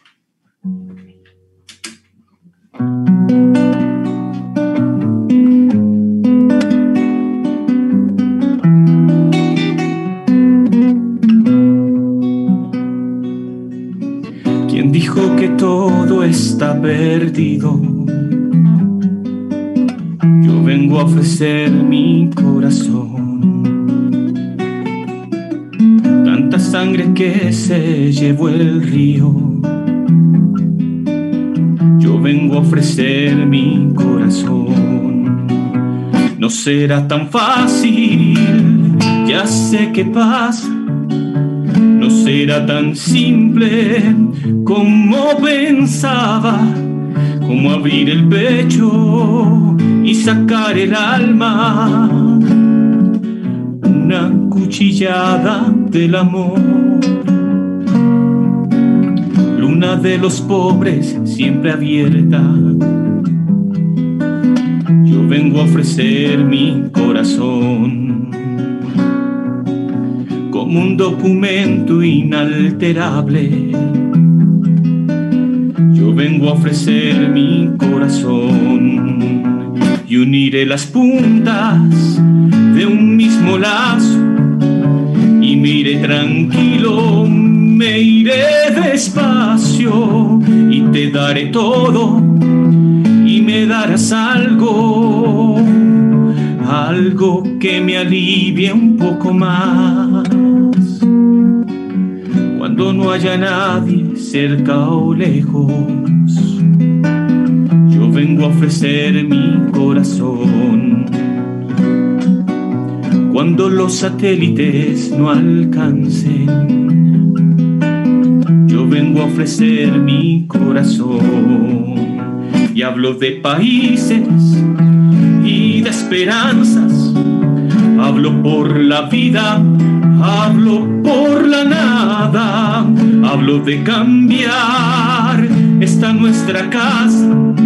¿Quién dijo que todo está perdido? Yo vengo a ofrecer mi corazón. Tanta sangre que se llevó el río. Yo vengo a ofrecer mi corazón. No será tan fácil, ya sé qué pasa. No será tan simple como pensaba, como abrir el pecho y sacar el alma, una cuchillada del amor. Luna de los pobres siempre abierta. Yo vengo a ofrecer mi corazón como un documento inalterable. Yo vengo a ofrecer mi corazón y uniré las puntas de un mismo lazo y me iré tranquilo, me iré despacio y te daré todo y me darás algo que me alivie un poco más. Cuando no haya nadie cerca o lejos, yo vengo a ofrecer mi corazón. Cuando los satélites no alcancen, yo vengo a ofrecer mi corazón. Y hablo de países y de esperanzas, hablo por la vida, hablo por la nada, hablo de cambiar esta nuestra casa,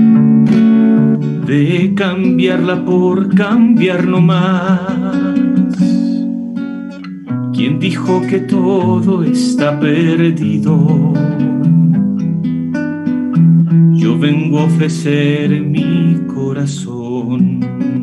de cambiarla por cambiar no más. ¿Quién dijo que todo está perdido? Yo vengo a ofrecer mi corazón.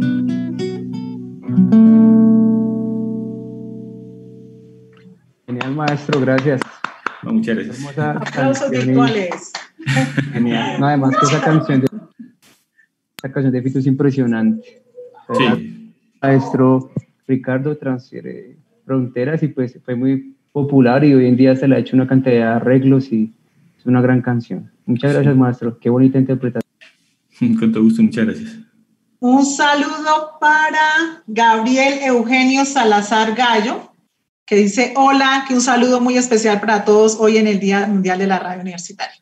Genial, maestro, gracias. No, muchas gracias. Aplausos virtuales. Genial. No, además que esa canción de Fito es impresionante. Sí. Maestro Ricardo transfiere fronteras y pues fue muy popular y hoy en día se le ha hecho una cantidad de arreglos y es una gran canción. Muchas gracias, maestro. Qué bonita interpretación. Con todo gusto, muchas gracias. Un saludo para Gabriel Eugenio Salazar Gallo, que dice hola, que un saludo muy especial para todos hoy en el Día Mundial de la Radio Universitaria.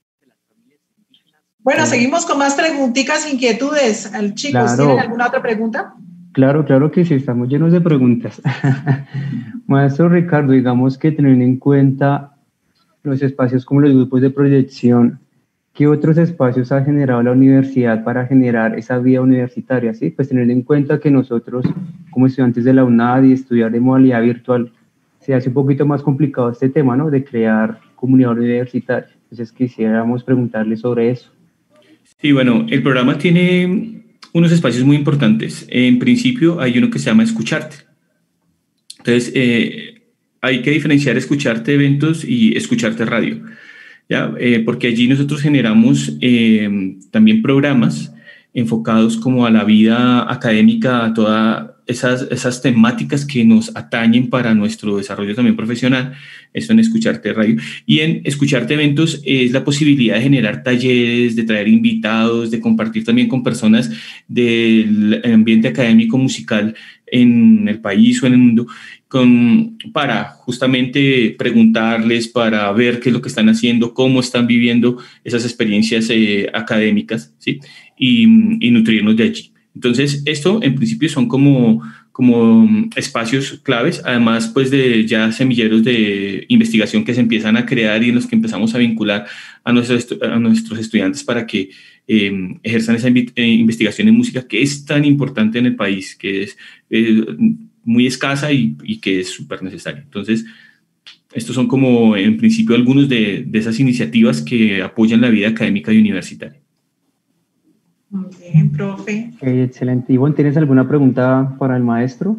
Bueno, seguimos con más preguntitas, inquietudes. Chicos, claro. ¿Tienen alguna otra pregunta? Claro que sí, estamos llenos de preguntas. Maestro Ricardo, digamos que teniendo en cuenta los espacios como los grupos de proyección, ¿qué otros espacios ha generado la universidad para generar esa vida universitaria? ¿Sí? Pues teniendo en cuenta que nosotros, como estudiantes de la UNAD y estudiar de modalidad virtual, se hace un poquito más complicado este tema, ¿no? De crear comunidad universitaria. Entonces quisiéramos preguntarle sobre eso. Sí, bueno, el programa tiene unos espacios muy importantes. En principio hay uno que se llama Escucharte. Entonces, hay que diferenciar Escucharte eventos y Escucharte radio, ¿ya? Porque allí nosotros generamos también programas enfocados como a la vida académica, a todas esas temáticas que nos atañen para nuestro desarrollo también profesional. Eso en Escucharte radio. Y en Escucharte eventos es la posibilidad de generar talleres, de traer invitados, de compartir también con personas del ambiente académico musical en el país o en el mundo, para justamente preguntarles, para ver qué es lo que están haciendo, cómo están viviendo esas experiencias académicas, ¿sí? Y nutrirnos de allí. Entonces, esto en principio son como espacios claves, además pues de ya semilleros de investigación que se empiezan a crear y en los que empezamos a vincular a nuestros estudiantes para que ejerzan esa investigación en música que es tan importante en el país, que es muy escasa y que es súper necesaria. Entonces, estos son como en principio algunos de esas iniciativas que apoyan la vida académica y universitaria. Muy bien, profe. Excelente. Ivonne, ¿tienes alguna pregunta para el maestro?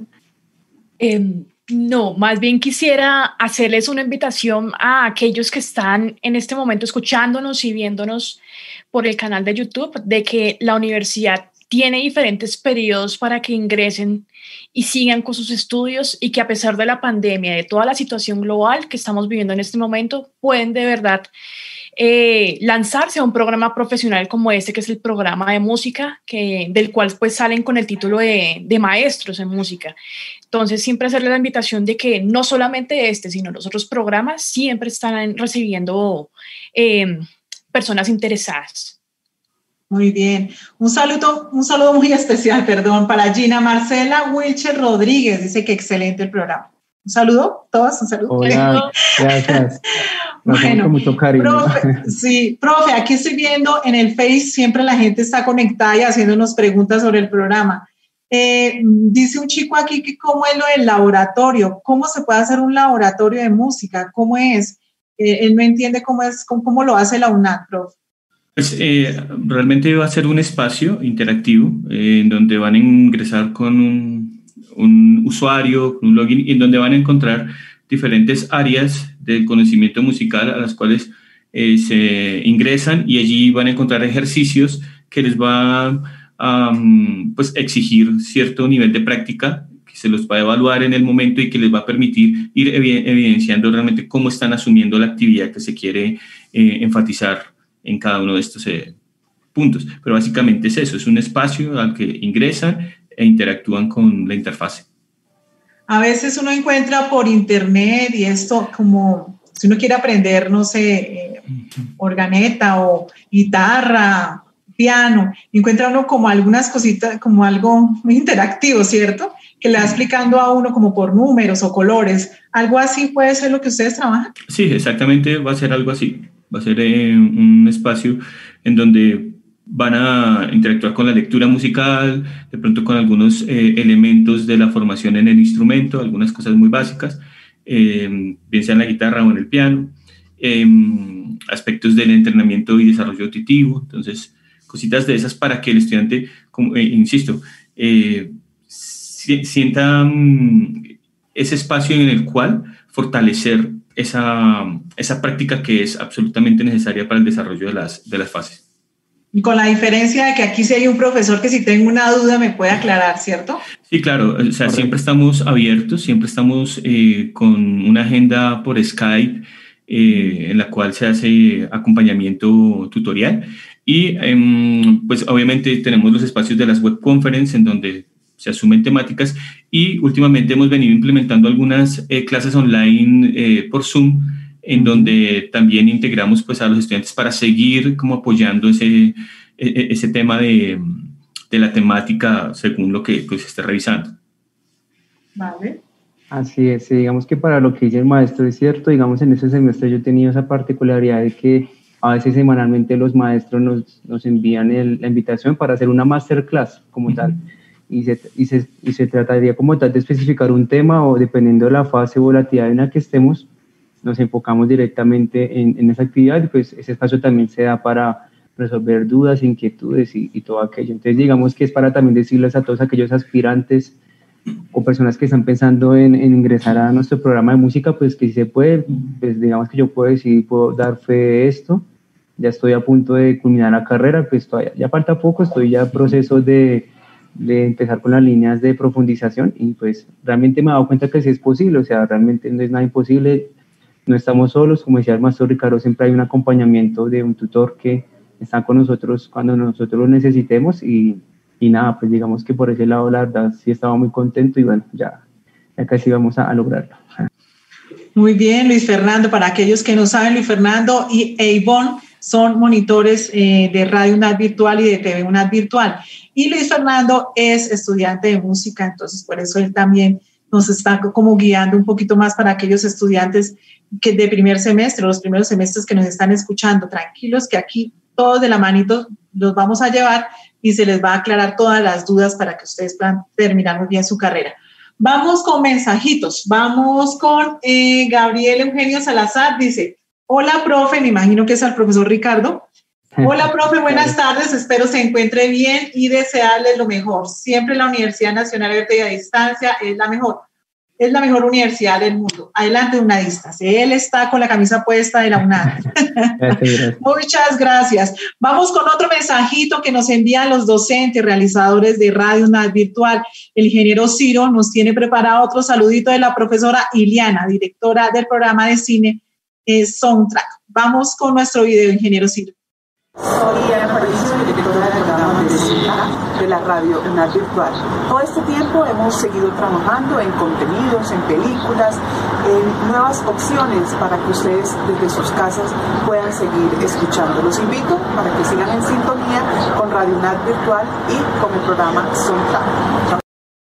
No, más bien quisiera hacerles una invitación a aquellos que están en este momento escuchándonos y viéndonos por el canal de YouTube, de que la universidad tiene diferentes periodos para que ingresen y sigan con sus estudios, y que a pesar de la pandemia, de toda la situación global que estamos viviendo en este momento, pueden de verdad lanzarse a un programa profesional como este, que es el programa de música, del cual pues salen con el título de maestros en música. Entonces, siempre hacerle la invitación de que no solamente sino los otros programas siempre están recibiendo personas interesadas. Muy bien. Un saludo muy especial, para Gina Marcela Wilcher Rodríguez. Dice que excelente el programa. Un saludo, todos, un saludo. Hola, gracias. Bueno, con mucho cariño. Profe, aquí estoy viendo en el Face, siempre la gente está conectada y haciéndonos preguntas sobre el programa. Dice un chico aquí que cómo es lo del laboratorio, cómo se puede hacer un laboratorio de música, cómo es. Él no entiende cómo lo hace la UNAD, profe. Pues realmente va a ser un espacio interactivo en donde van a ingresar con un usuario, un login, en donde van a encontrar diferentes áreas del conocimiento musical a las cuales se ingresan, y allí van a encontrar ejercicios que les va a pues, exigir cierto nivel de práctica, que se los va a evaluar en el momento y que les va a permitir ir evidenciando realmente cómo están asumiendo la actividad que se quiere enfatizar en cada uno de estos puntos. Pero básicamente es eso, es un espacio al que ingresan e interactúan con la interfase. A veces uno encuentra por internet, y esto como si uno quiere aprender, no sé, organeta o guitarra, piano, encuentra uno como algunas cositas, como algo muy interactivo, ¿cierto? Que le va explicando a uno como por números o colores. ¿Algo así puede ser lo que ustedes trabajan? Sí, exactamente, va a ser algo así. Va a ser un espacio en donde van a interactuar con la lectura musical, de pronto con algunos elementos de la formación en el instrumento, algunas cosas muy básicas, bien sea en la guitarra o en el piano, aspectos del entrenamiento y desarrollo auditivo. Entonces, cositas de esas para que el estudiante, insisto, sienta ese espacio en el cual fortalecer esa práctica que es absolutamente necesaria para el desarrollo de las fases. Y con la diferencia de que aquí sí hay un profesor que si tengo una duda me puede aclarar, ¿cierto? Sí, claro. O sea, siempre estamos abiertos, siempre estamos con una agenda por Skype en la cual se hace acompañamiento tutorial. Y pues obviamente tenemos los espacios de las web conference en donde se asumen temáticas, y últimamente hemos venido implementando algunas clases online por Zoom, en donde también integramos pues a los estudiantes para seguir como apoyando ese tema de la temática según lo que pues esté revisando. Vale. Así es, digamos que para lo que dice el maestro es cierto. Digamos, en ese semestre yo he tenido esa particularidad de que a veces semanalmente los maestros nos envían la invitación para hacer una masterclass como tal. Y se trataría como tal de especificar un tema, o dependiendo de la fase o volatilidad en la que estemos, nos enfocamos directamente en esa actividad, y pues ese espacio también se da para resolver dudas, inquietudes y todo aquello. Entonces digamos que es para también decirles a todos aquellos aspirantes o personas que están pensando en ingresar a nuestro programa de música, pues que si se puede, pues digamos que yo puedo dar fe de esto. Ya estoy a punto de culminar la carrera, pues todavía ya falta poco, estoy ya en proceso de empezar con las líneas de profundización, y pues realmente me he dado cuenta que sí es posible. O sea, realmente no es nada imposible, no estamos solos. Como decía el maestro Ricardo, siempre hay un acompañamiento de un tutor que está con nosotros cuando nosotros lo necesitemos, y nada, pues digamos que por ese lado la verdad sí estaba muy contento, y bueno, ya casi vamos a lograrlo. Muy bien, Luis Fernando. Para aquellos que no saben, Luis Fernando e Ivonne son monitores de Radio UNAD Virtual y de TV UNAD Virtual. Y Luis Fernando es estudiante de música, entonces por eso él también nos está como guiando un poquito más para aquellos estudiantes que de primer semestre, los primeros semestres que nos están escuchando. Tranquilos que aquí todos de la manito los vamos a llevar y se les va a aclarar todas las dudas para que ustedes puedan terminar muy bien su carrera. Vamos con mensajitos. Vamos con Gabriel Eugenio Salazar. Dice, hola, profe. Me imagino que es al profesor Ricardo. Hola, profe. Buenas tardes. Espero se encuentre bien y desearles lo mejor. Siempre la Universidad Nacional Abierta y a Distancia es la mejor. Es la mejor universidad del mundo. Adelante, UNADistas. Él está con la camisa puesta de la UNAD. Muchas gracias. Vamos con otro mensajito que nos envían los docentes, realizadores de Radio UNAD Virtual. El ingeniero Ciro nos tiene preparado otro saludito de la profesora Iliana, directora del programa de cine Soundtrack. Vamos con nuestro video, ingeniero Ciro. Soy Ana Paradiso, directora del programa de cine de la Radio UNAD Virtual. Todo este tiempo hemos seguido trabajando en contenidos, en películas, en nuevas opciones para que ustedes desde sus casas puedan seguir escuchando. Los invito para que sigan en sintonía con Radio UNAD Virtual y con el programa Soundtrack.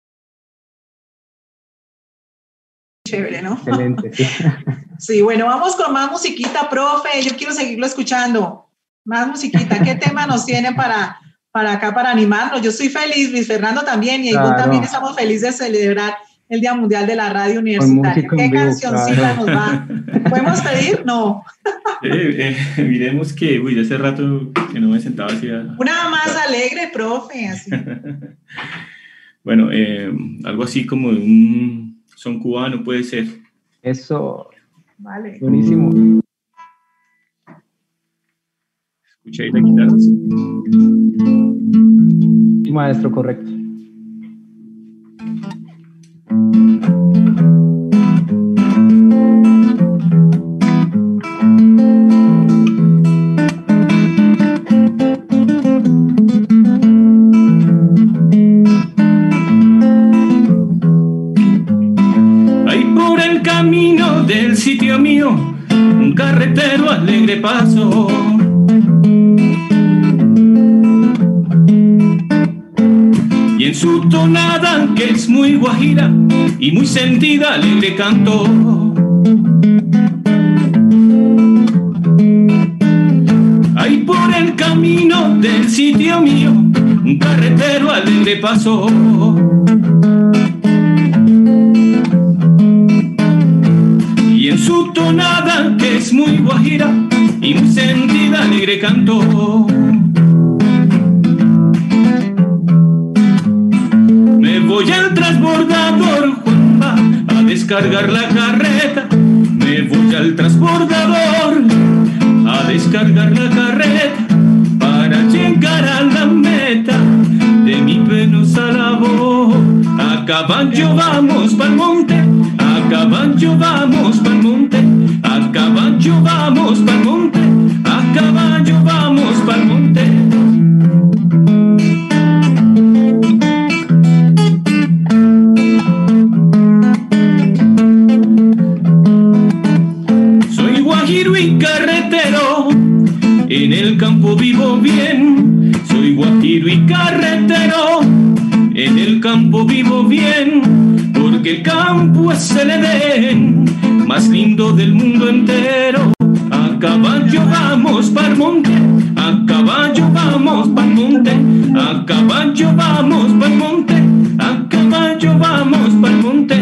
Chévere, ¿no? Excelente, sí. Sí, bueno, vamos con más musiquita, profe. Yo quiero seguirlo escuchando. Más musiquita. ¿Qué tema nos tiene para acá, para animarnos? Yo estoy feliz, Luis Fernando también, y claro, también estamos felices de celebrar el Día Mundial de la Radio Universitaria. ¿Qué cancioncita nos va? ¿Podemos pedir? No. Miremos que, de hace rato que no me sentaba así. Una más alegre, profe, así. Bueno, algo así como un son cubano puede ser. Eso. Vale. Buenísimo. Escucha ahí la guitarra. Maestro, correcto. Ahí por el camino del sitio mío, un carretero alegre paso. Y en su tonada, que es muy guajira y muy sentida, alegre canto. Ahí por el camino del sitio mío, un carretero alegre pasó. Y en su tonada, que es muy guajira y muy sentida, alegre canto. Voy al transbordador, Juanma, a descargar la carreta. Me voy al transbordador a descargar la carreta para llegar a la meta de mi penosa labor. A caballo vamos pa'l monte, a caballo vamos pa'l monte, a caballo vamos pa'l monte, a caballo vamos pa'l monte. En el campo vivo bien, soy guajiro y carretero. En el campo vivo bien, porque el campo es el Edén más lindo del mundo entero. A caballo vamos pa'l monte, a caballo vamos pa'l monte, a caballo vamos pa'l monte, a caballo vamos pa'l monte.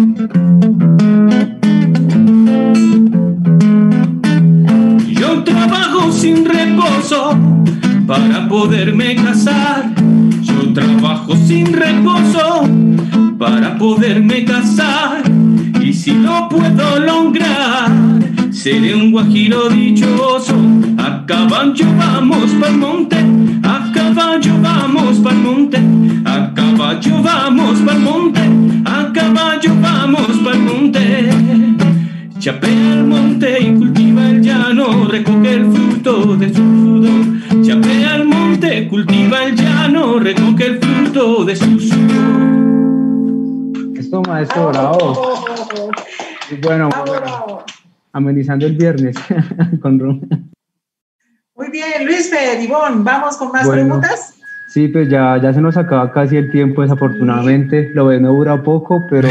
Yo trabajo sin reposo para poderme casar. Yo trabajo sin reposo para poderme casar. Y si lo puedo lograr, seré un guajiro dichoso. A caballo vamos pa'l monte, a caballo vamos pa'l monte, a caballo vamos pa'l monte, a caballo vamos pa'l monte. Chapea el monte y cultiva el llano, recoge el fruto de su sudor. Chapea el monte, cultiva el llano, recoge el fruto de su sudor. Esto, maestro, bravo. Bueno, amenizando el viernes con rum. Muy bien, Luis Fed, Ivonne, ¿vamos con más preguntas? Sí, pues ya se nos acaba casi el tiempo, desafortunadamente. Lo bueno dura poco, pero...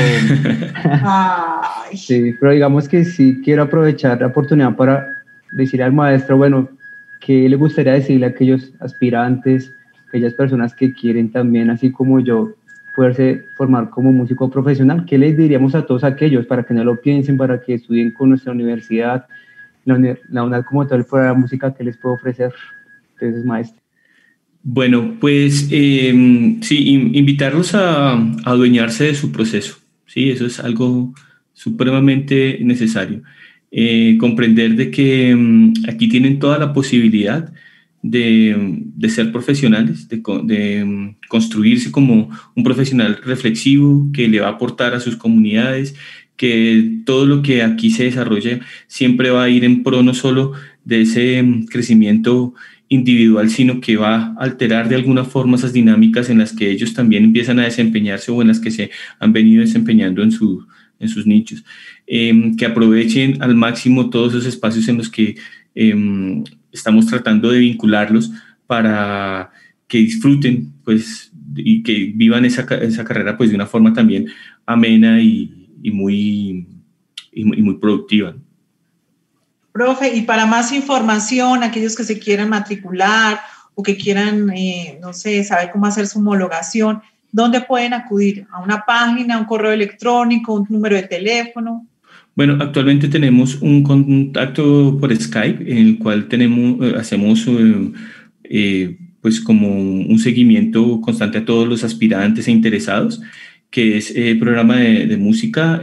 Sí, pero digamos que sí quiero aprovechar la oportunidad para decirle al maestro, bueno, ¿qué le gustaría decirle a aquellos aspirantes, aquellas personas que quieren también, así como yo, poderse formar como músico profesional? ¿Qué les diríamos a todos aquellos para que no lo piensen, para que estudien con nuestra universidad, la UNAD como tal, para la música que les puedo ofrecer? Entonces, maestro. Bueno, pues sí, invitarlos a adueñarse de su proceso, ¿sí? Eso es algo supremamente necesario. Comprender de que aquí tienen toda la posibilidad de ser profesionales, de construirse como un profesional reflexivo que le va a aportar a sus comunidades, que todo lo que aquí se desarrolle siempre va a ir en pro no solo de ese crecimiento individual, sino que va a alterar de alguna forma esas dinámicas en las que ellos también empiezan a desempeñarse o en las que se han venido desempeñando en sus nichos. Que aprovechen al máximo todos esos espacios en los que estamos tratando de vincularlos para que disfruten, pues, y que vivan esa carrera, pues, de una forma también amena y muy productiva. Profe, y para más información, aquellos que se quieran matricular o que quieran, no sé, saber cómo hacer su homologación, ¿dónde pueden acudir? ¿A una página, un correo electrónico, un número de teléfono? Bueno, actualmente tenemos un contacto por Skype en el cual hacemos pues como un seguimiento constante a todos los aspirantes e interesados, que es programa de música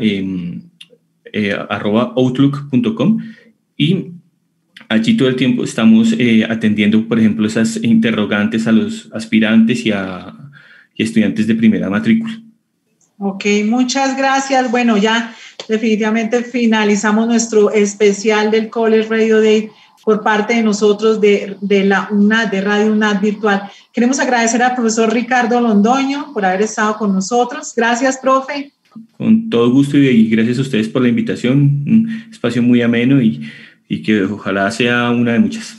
@outlook.com. Y allí todo el tiempo estamos atendiendo, por ejemplo, esas interrogantes a los aspirantes y estudiantes de primera matrícula. Ok, muchas gracias. Bueno, ya definitivamente finalizamos nuestro especial del College Radio Day por parte de nosotros de la UNAD, de Radio UNAD Virtual. Queremos agradecer al profesor Ricardo Londoño por haber estado con nosotros. Gracias, profe. Con todo gusto y gracias a ustedes por la invitación. Un espacio muy ameno y que ojalá sea una de muchas.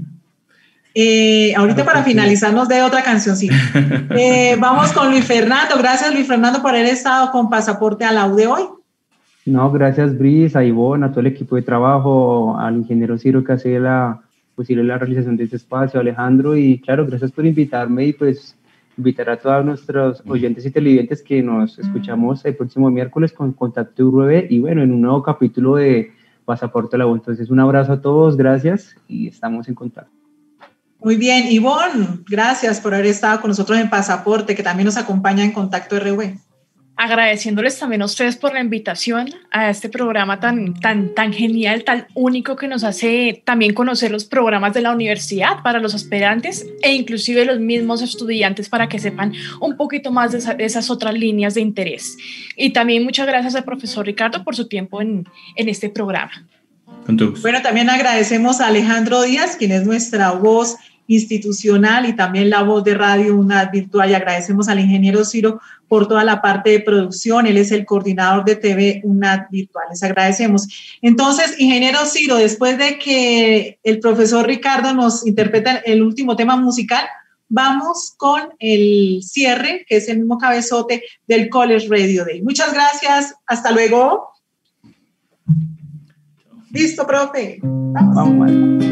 Ahorita para finalizar nos dé otra cancioncita. Vamos con Luis Fernando. Gracias, Luis Fernando, por haber estado con Pasaporte a la U de hoy. No, gracias, Brice, a Ivonne, a todo el equipo de trabajo, al ingeniero Ciro que hace posible la realización de este espacio, Alejandro, y claro, gracias por invitarme y pues invitar a todos nuestros oyentes y televidentes que nos escuchamos el próximo miércoles con Contacto URB y bueno, en un nuevo capítulo de Pasaporte a la U. Entonces, un abrazo a todos, gracias y estamos en contacto. Muy bien, Ivonne, gracias por haber estado con nosotros en Pasaporte, que también nos acompaña en Contacto RV. Agradeciéndoles también a ustedes por la invitación a este programa tan genial, tan único, que nos hace también conocer los programas de la universidad para los aspirantes e inclusive los mismos estudiantes para que sepan un poquito más de esas otras líneas de interés. Y también muchas gracias al profesor Ricardo por su tiempo en este programa. Bueno, también agradecemos a Alejandro Díaz, quien es nuestra voz institucional y también la voz de Radio UNAD Virtual, y agradecemos al ingeniero Ciro por toda la parte de producción. Él es el coordinador de TV UNAD Virtual. Les agradecemos. Entonces, ingeniero Ciro, después de que el profesor Ricardo nos interpreta el último tema musical, vamos con el cierre, que es el mismo cabezote del College Radio Day. Muchas gracias. Hasta luego. Listo, profe. Vamos.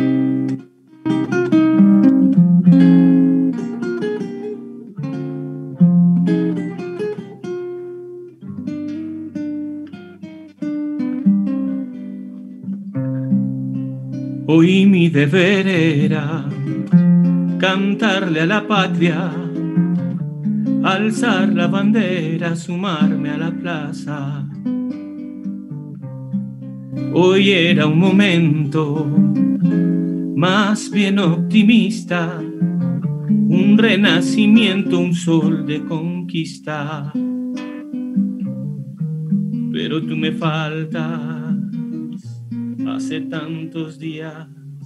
Hoy mi deber era cantarle a la patria, alzar la bandera, sumarme a la plaza. Hoy era un momento más bien optimista, un renacimiento, un sol de conquista. Pero tú me faltas hace tantos días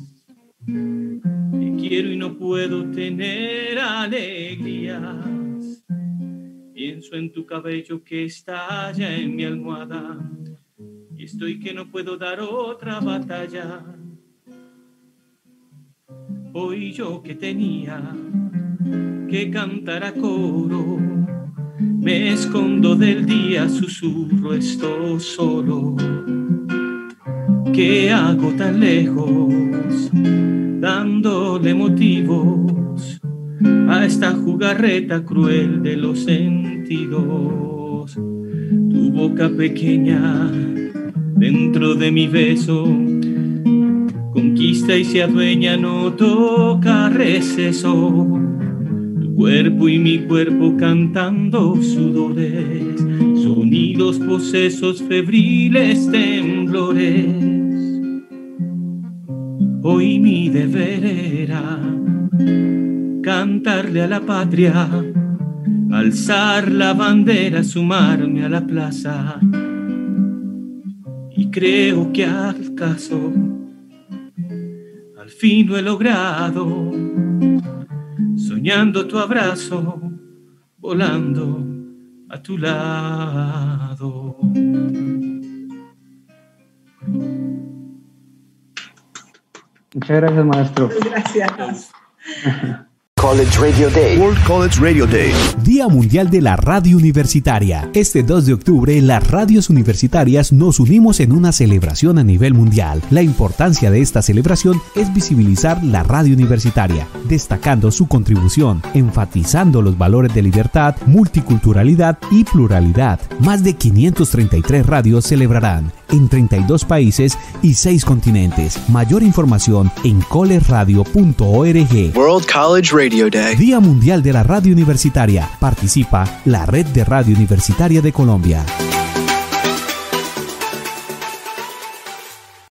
que quiero y no puedo tener alegrías. Pienso en tu cabello que estalla en mi almohada y estoy que no puedo dar otra batalla. Hoy yo que tenía que cantar a coro, me escondo del día, susurro, estoy solo. ¿Qué hago tan lejos, dándole motivos a esta jugarreta cruel de los sentidos? Tu boca pequeña dentro de mi beso conquista y se adueña, no toca receso. Tu cuerpo y mi cuerpo cantando sudores, sonidos posesos, febriles temblores. Hoy mi deber era cantarle a la patria, alzar la bandera, sumarme a la plaza. Y creo que al caso al fin lo he logrado, soñando tu abrazo, volando a tu lado. Muchas gracias, maestro. Gracias. College Radio Day. World College Radio Day. Día Mundial de la Radio Universitaria. Este 2 de octubre, las radios universitarias nos unimos en una celebración a nivel mundial. La importancia de esta celebración es visibilizar la radio universitaria, destacando su contribución, enfatizando los valores de libertad, multiculturalidad y pluralidad. Más de 533 radios celebrarán en 32 países y 6 continentes. Mayor información en collegeradio.org. World College Radio Day. Día Mundial de la Radio Universitaria. Participa la Red de Radio Universitaria de Colombia.